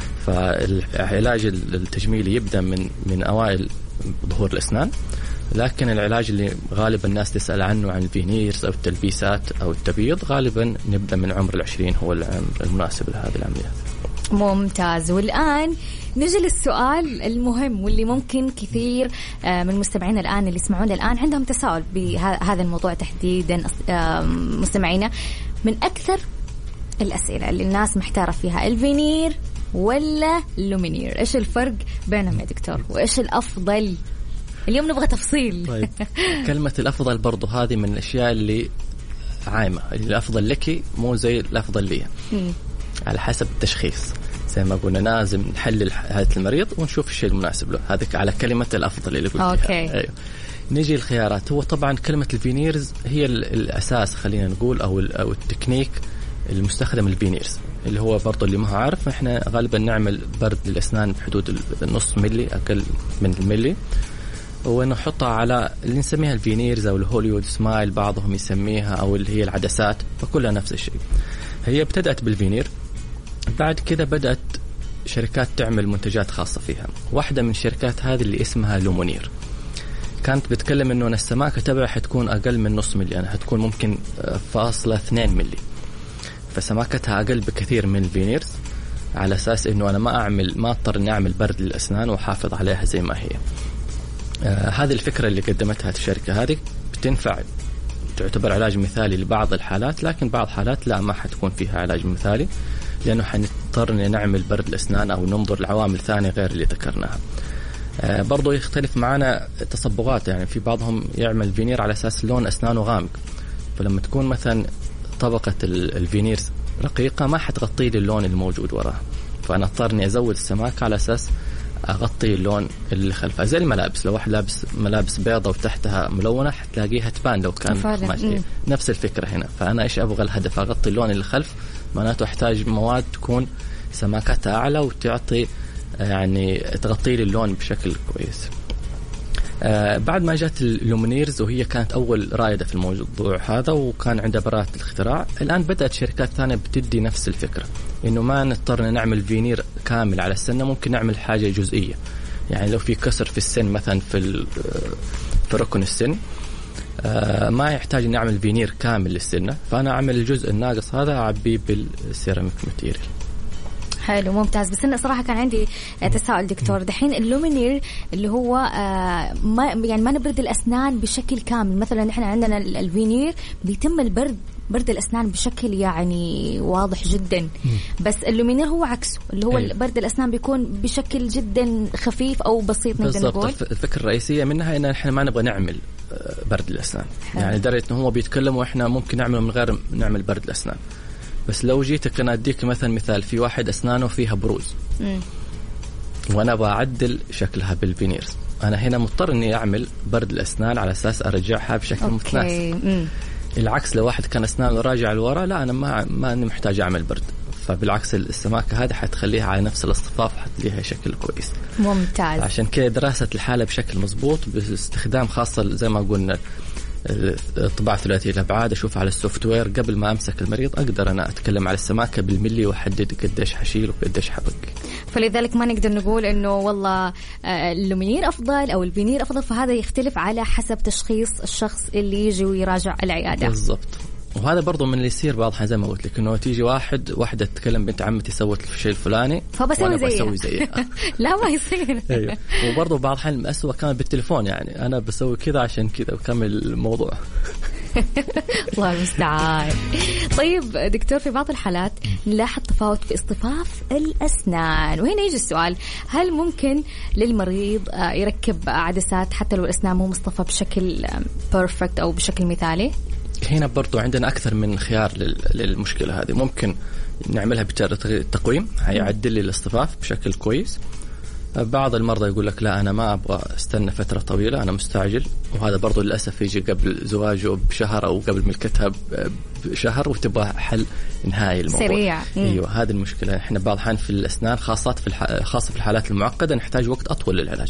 F: فالعلاج التجميلي يبدأ من أوائل ظهور الأسنان، لكن العلاج اللي غالبا الناس تسأل عنه عن الفينيرز أو التلبيسات أو التبييض غالبا نبدأ من عمر 20 هو المناسب لهذه العمليات.
D: ممتاز. والآن نجي للسؤال المهم واللي ممكن كثير من مستمعينا الآن اللي يسمعون الآن عندهم تساؤل بهذا الموضوع تحديدا. مستمعينا، من أكثر الأسئلة اللي الناس محتارة فيها الفينير ولا اللومينير، إيش الفرق بينهم يا دكتور وإيش الأفضل؟ اليوم نبغى تفصيل.
F: طيب. كلمة الأفضل برضو هذه من الأشياء اللي عايمة، الأفضل لك مو زي الأفضل لي، على حسب التشخيص. زي ما قلنا لازم نحلل حالة المريض ونشوف الشيء المناسب له. هذه على كلمة الأفضل اللي قلتها. أيوه. نيجي الخيارات. هو طبعا كلمة الفينيرز هي الأساس خلينا نقول أو التكنيك المستخدم الفينيرز، اللي هو برضو اللي ما هو عارف، إحنا غالبا نعمل برد للأسنان بحدود النص ملي، أقل من الملي، ونحطها على اللي نسميها الفينيرز أو الهوليوود سمايل، بعضهم يسميها أو اللي هي العدسات، فكلها نفس الشيء. هي ابتدأت بالفينير، بعد كده بدأت شركات تعمل منتجات خاصة فيها. واحدة من الشركات هذه اللي اسمها لومونير، كانت بتكلم إنه السماكة تبعها حتكون أقل من نص ملي، يعني حتكون ممكن 0.2 ملي، فسماكتها أقل بكثير من الفينيرز، على أساس إنه أنا ما أضطر إني أعمل برد للأسنان وحافظ عليها زي ما هي. هذه الفكرة اللي قدمتها الشركة هذه بتنفع، تعتبر علاج مثالي لبعض الحالات، لكن بعض الحالات لا، ما حتكون فيها علاج مثالي، لأنه حنضطر إن نعمل برد الأسنان أو ننظر لعوامل ثانية غير اللي ذكرناها. برضو يختلف معنا تصبغات، يعني في بعضهم يعمل فينير على أساس لون أسنانه غامق، فلما تكون مثلا طبقة الفينيرز رقيقة ما حتغطي لي اللون الموجود وراها، فأنا اضطر إني أزود السماكة على أساس أغطي اللون اللي خلفها زي الملابس. لو واحد لابس ملابس بيضة وتحتها ملونة حتلاقيها تبان لو كان قماش. نفس الفكرة هنا. فأنا إيش أبغى الهدف؟ أغطي اللون اللي خلف، معناته أحتاج مواد تكون سماكتها أعلى وتعطي يعني تغطي لي اللون بشكل كويس. بعد ما جات اللومينيرز وهي كانت أول رائدة في الموضوع هذا وكان عندها براءة الاختراع، الآن بدأت شركات ثانية بتدي نفس الفكرة، إنه ما نضطر نعمل فينير كامل على السنة، ممكن نعمل حاجة جزئية. يعني لو في كسر في السن مثلا في ركن السن ما يحتاج نعمل فينير كامل للسنة، فأنا أعمل الجزء الناقص هذا أعبيه بالسيراميك ماتيريال.
D: حلو ممتاز. بس أنا صراحة كان عندي تساؤل دكتور، دحين اللومينير اللي هو ما نبرد الأسنان بشكل كامل. مثلا إحنا عندنا الفينير بيتم برد الأسنان بشكل يعني واضح جدا، بس اللومينير هو عكسه، اللي هو برد الأسنان بيكون بشكل جدا خفيف أو بسيط. نقدر نقول
F: الفكرة الرئيسية منها إن إحنا ما نبغى نعمل برد الأسنان. يعني درجة إنه هو بيتكلم وإحنا ممكن نعمله من غير نعمل برد الأسنان. بس لو جيتك أنا أديك مثال في واحد أسنانه فيها بروز وأنا بعدل شكلها بالفينيرز، أنا هنا مضطر إني أعمل برد الأسنان على أساس أرجعها بشكل متناسب. العكس لو واحد كان أسنانه راجع لورا، لا أنا ما أني محتاج أعمل برد. فبالعكس السماكة هذه حتخليها على نفس الاصطفاف وحتخليها شكل كويس.
D: ممتاز.
F: عشان كده دراسة الحالة بشكل مضبوط باستخدام خاصة زي ما قلنا الطباعة ثلاثية الأبعاد، أشوف على السوفت وير قبل ما أمسك المريض، أقدر أنا أتكلم على السماكة بالملي وأحدد قديش حشيل وقديش حبق.
D: فلذلك ما نقدر نقول إنه والله اللومينير أفضل أو الفينير أفضل، فهذا يختلف على حسب تشخيص الشخص اللي يجي ويراجع العيادة.
F: بالضبط. وهذا برضو من اللي يصير بعض زي ما قلت لك، إنه تيجي واحدة تتكلم بنت عمتي سوت الشيء الفلاني
D: فبسوي زيها. لا ما يصير.
F: أيوه. وبرضو بعض الحين أسوأ كان بالتليفون، يعني أنا بسوي كذا عشان كذا وكمل الموضوع.
D: الله المستعان. طيب دكتور، في بعض الحالات نلاحظ تفاوت في اصطفاف الأسنان، وهنا يجي السؤال، هل ممكن للمريض يركب عدسات حتى لو الأسنان مو مصطفى بشكل بيرفكت أو بشكل مثالي؟
F: هنا برضو عندنا أكثر من خيار للمشكلة هذه. ممكن نعملها بالتقويم، هيعدل لي الاصطفاف بشكل كويس. بعض المرضى يقول لك لا أنا ما أبغى استنى فترة طويلة، أنا مستعجل، وهذا برضو للأسف يجي قبل زواجه بشهر أو قبل ملكتها بشهر وتبغى حل نهائي الموضوع
D: سريع.
F: أيوة هذه المشكلة. إحنا بعض الحين في الأسنان خاصة في الحالات المعقدة نحتاج وقت أطول للعلاج،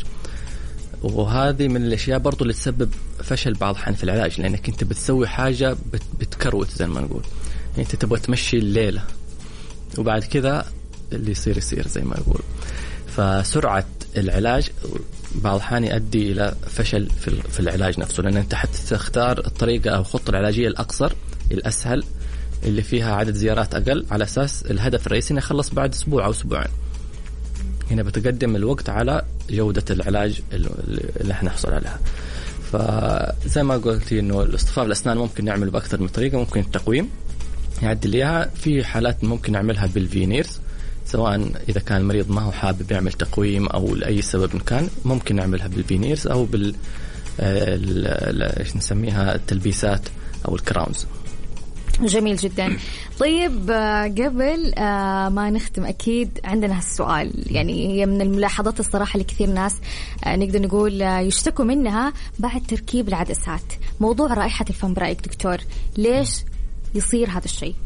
F: وهذه من الأشياء برضو اللي تسبب فشل بعض الحين في العلاج، لأنك أنت بتسوي حاجة بتكروت زي ما نقول، يعني أنت تبغى تمشي الليلة وبعد كذا اللي يصير زي ما نقول. فسرعة العلاج بعض الحين يؤدي إلى فشل في العلاج نفسه، لأن أنت حتختار الطريقة أو الخطة العلاجية الأقصر الأسهل اللي فيها عدد زيارات أقل، على أساس الهدف الرئيسي إنه يخلص بعد أسبوع أو أسبوعين. هنا بتقدم الوقت على جودة العلاج اللي احنا نحصل عليها. فزي ما قلتي إنه الاصطفاف الأسنان ممكن نعمله بأكثر من طريقة. ممكن التقويم يعدل ليها، في حالات ممكن نعملها بالفينيرز، سواء إذا كان المريض ما هو حابب يعمل تقويم أو لأي سبب كان، ممكن نعملها بالفينيرز أو إيش نسميها التلبيسات أو الكراونز.
D: جميل جدا. طيب قبل ما نختم أكيد عندنا هالسؤال، يعني هي من الملاحظات الصراحة لكثير ناس نقدر نقول يشتكوا منها بعد تركيب العدسات، موضوع رائحة الفم. برأيك دكتور ليش يصير هذا الشيء؟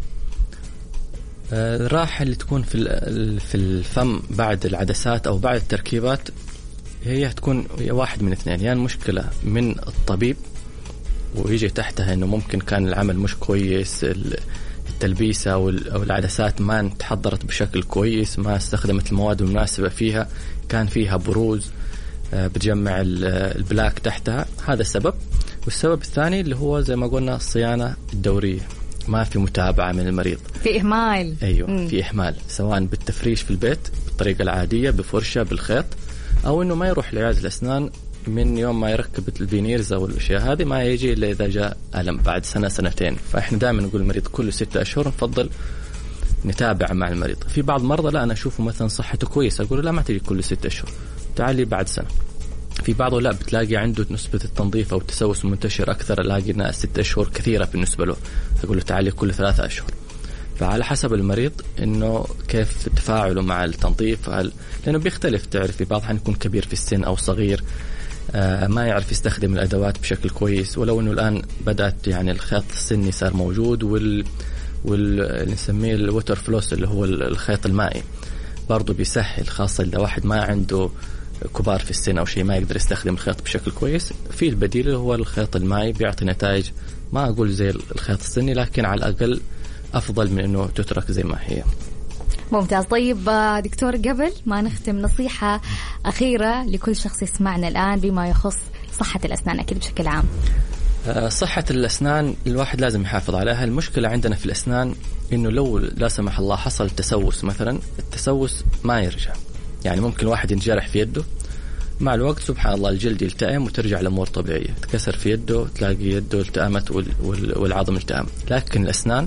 F: الراحة اللي تكون في الفم بعد العدسات أو بعد التركيبات هي تكون واحد من اثنين، يعني مشكلة من الطبيب ويجي تحتها إنه ممكن كان العمل مش كويس، التلبيسة أو العدسات ما تحضرت بشكل كويس، ما استخدمت المواد المناسبة فيها، كان فيها بروز بتجمع البلاك تحتها، هذا السبب. والسبب الثاني اللي هو زي ما قلنا الصيانة الدورية، ما في متابعة من المريض، في
D: إهمال.
F: أيوة في إهمال، سواء بالتفريش في البيت بالطريقة العادية بفرشة بالخيط، أو إنه ما يروح لعيادة الأسنان من يوم ما يركب الفينيرز أو الأشياء هذه، ما يجي إلا إذا جاء ألم بعد سنة سنتين. فإحنا دائما نقول المريض كل 6 أشهر نفضل نتابع مع المريض. في بعض مرضى لا أنا أشوفه مثلا صحته كويسة، أقول لا ما تجي كل 6 أشهر، تعالي بعد سنة. في بعضه لا بتلاقي عنده نسبة التنظيف أو التسوس منتشر أكثر، ألاقي 6 أشهر كثيرة بالنسبة له، أقول له تعالي كل 3 أشهر. فعلى حسب المريض إنه كيف تفاعله مع التنظيف، لأنه بيختلف. تعرف في بعض يكون كبير في السن أو صغير ما يعرف يستخدم الأدوات بشكل كويس، ولو إنه الآن بدأت يعني الخيط السني صار موجود اللي نسميه الوتر فلوس اللي هو الخيط المائي برضو بيسهل، خاصة إذا واحد ما عنده كبار في السن أو شيء ما يقدر يستخدم الخيط بشكل كويس. في البديل اللي هو الخيط المائي بيعطي نتائج ما أقول زي الخيط السني، لكن على الأقل أفضل من إنه تترك زي ما هي.
D: ممتاز. طيب دكتور، قبل ما نختم نصيحة أخيرة لكل شخص يسمعنا الآن بما يخص صحة الأسنان أكيد بشكل عام.
F: صحة الأسنان الواحد لازم يحافظ عليها. المشكلة عندنا في الأسنان إنه لو لا سمح الله حصل تسوس مثلا، التسوس ما يرجع. يعني ممكن واحد ينجرح في يده، مع الوقت سبحان الله الجلد يلتئم وترجع الأمور طبيعية. تكسر في يده تلاقي يده التأمت والعظم التأم. لكن الأسنان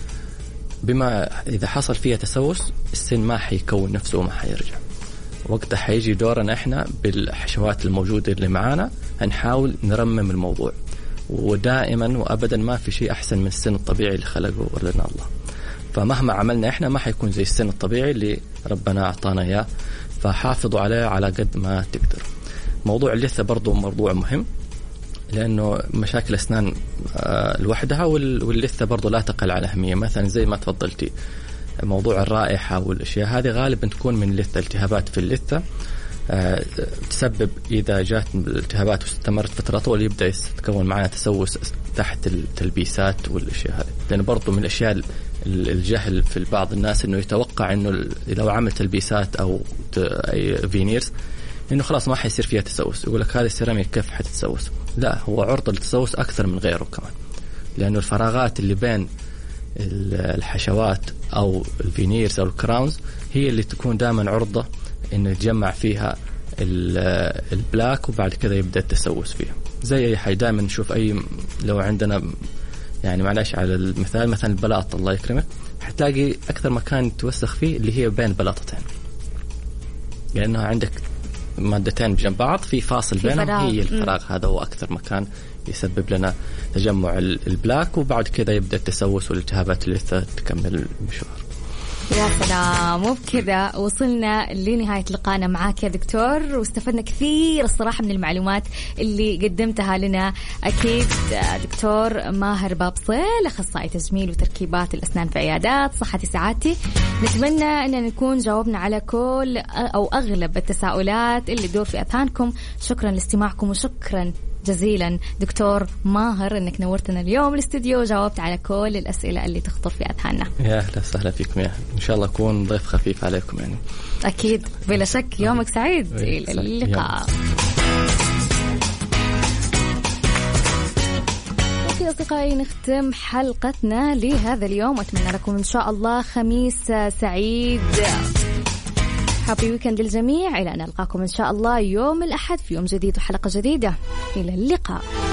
F: بما إذا حصل فيها تسوس السن ما حيكون نفسه وما حيرجع. وقتها حيجي دورنا إحنا بالحشوات الموجودة اللي معانا هنحاول نرمم الموضوع. ودائما وأبدا ما في شيء أحسن من السن الطبيعي اللي خلقه لنا الله. فمهما عملنا إحنا ما حيكون زي السن الطبيعي اللي ربنا أعطانا إياه، فحافظوا عليه على قد ما تقدر. موضوع اللثة برضو موضوع مهم، لأنه مشاكل أسنان لوحدها واللثة برضو لا تقل على أهمية. مثلا زي ما تفضلتي موضوع الرائحة والأشياء هذه غالبا تكون من اللثة، التهابات في اللثة تسبب إذا جات الالتهابات واستمرت فترة طول يبدأ يتكون معنا تسوس تحت التلبيسات والأشياء هذه. لأن برضو من الأشياء الجهل في بعض الناس إنه يتوقع إنه لو عمل تلبيسات أو أي فينيرز إنه خلاص ما حيصير فيها تسوس. يقول لك هذه السيراميك كيف حتتسوس؟ لا، هو عرضة للتسوس أكثر من غيره كمان، لأنه الفراغات اللي بين الحشوات أو الفينيرز أو الكراونز هي اللي تكون دائما عرضة إنه يتجمع فيها البلاك وبعد كذا يبدأ التسوس فيها. زي أي حاجة دائما نشوف لو عندنا يعني معلش على المثال مثلا البلاط الله يكرمك، حتلاقي أكثر مكان يتوسخ فيه اللي هي بين بلاطتين، لأنه عندك مادتين بجنب بعض في فاصل بينهم، هي الفراغ هذا هو أكثر مكان يسبب لنا تجمع البلاك، وبعد كذا يبدأ التسوس والالتهابات اللي تكمل المشوار.
D: يا سلام، مو بكذا وصلنا لنهاية لقاءنا معاك يا دكتور، واستفدنا كثير الصراحة من المعلومات اللي قدمتها لنا. أكيد دكتور ماهر بابصيل، أخصائي تجميل وتركيبات الأسنان في عيادات صحتي سعادتي. نتمنى أن نكون جاوبنا على كل أو أغلب التساؤلات اللي تدور في أذهانكم. شكرا لاستماعكم وشكرا جزيلا دكتور ماهر انك نورتنا اليوم الاستديو وجاوبت على كل الاسئله اللي تخطر في اذهاننا.
F: يا اهلا وسهلا فيكم، يا ان شاء الله اكون ضيف خفيف عليكم يعني.
D: اكيد بلا شك، يومك سعيد. الى اللقاء. وفي اصدقائي نختم حلقتنا لهذا اليوم، واتمنى لكم ان شاء الله خميس سعيد. هابي ويكند للجميع، إلى أن ألقاكم إن شاء الله يوم الأحد في يوم جديد وحلقة جديدة. إلى اللقاء.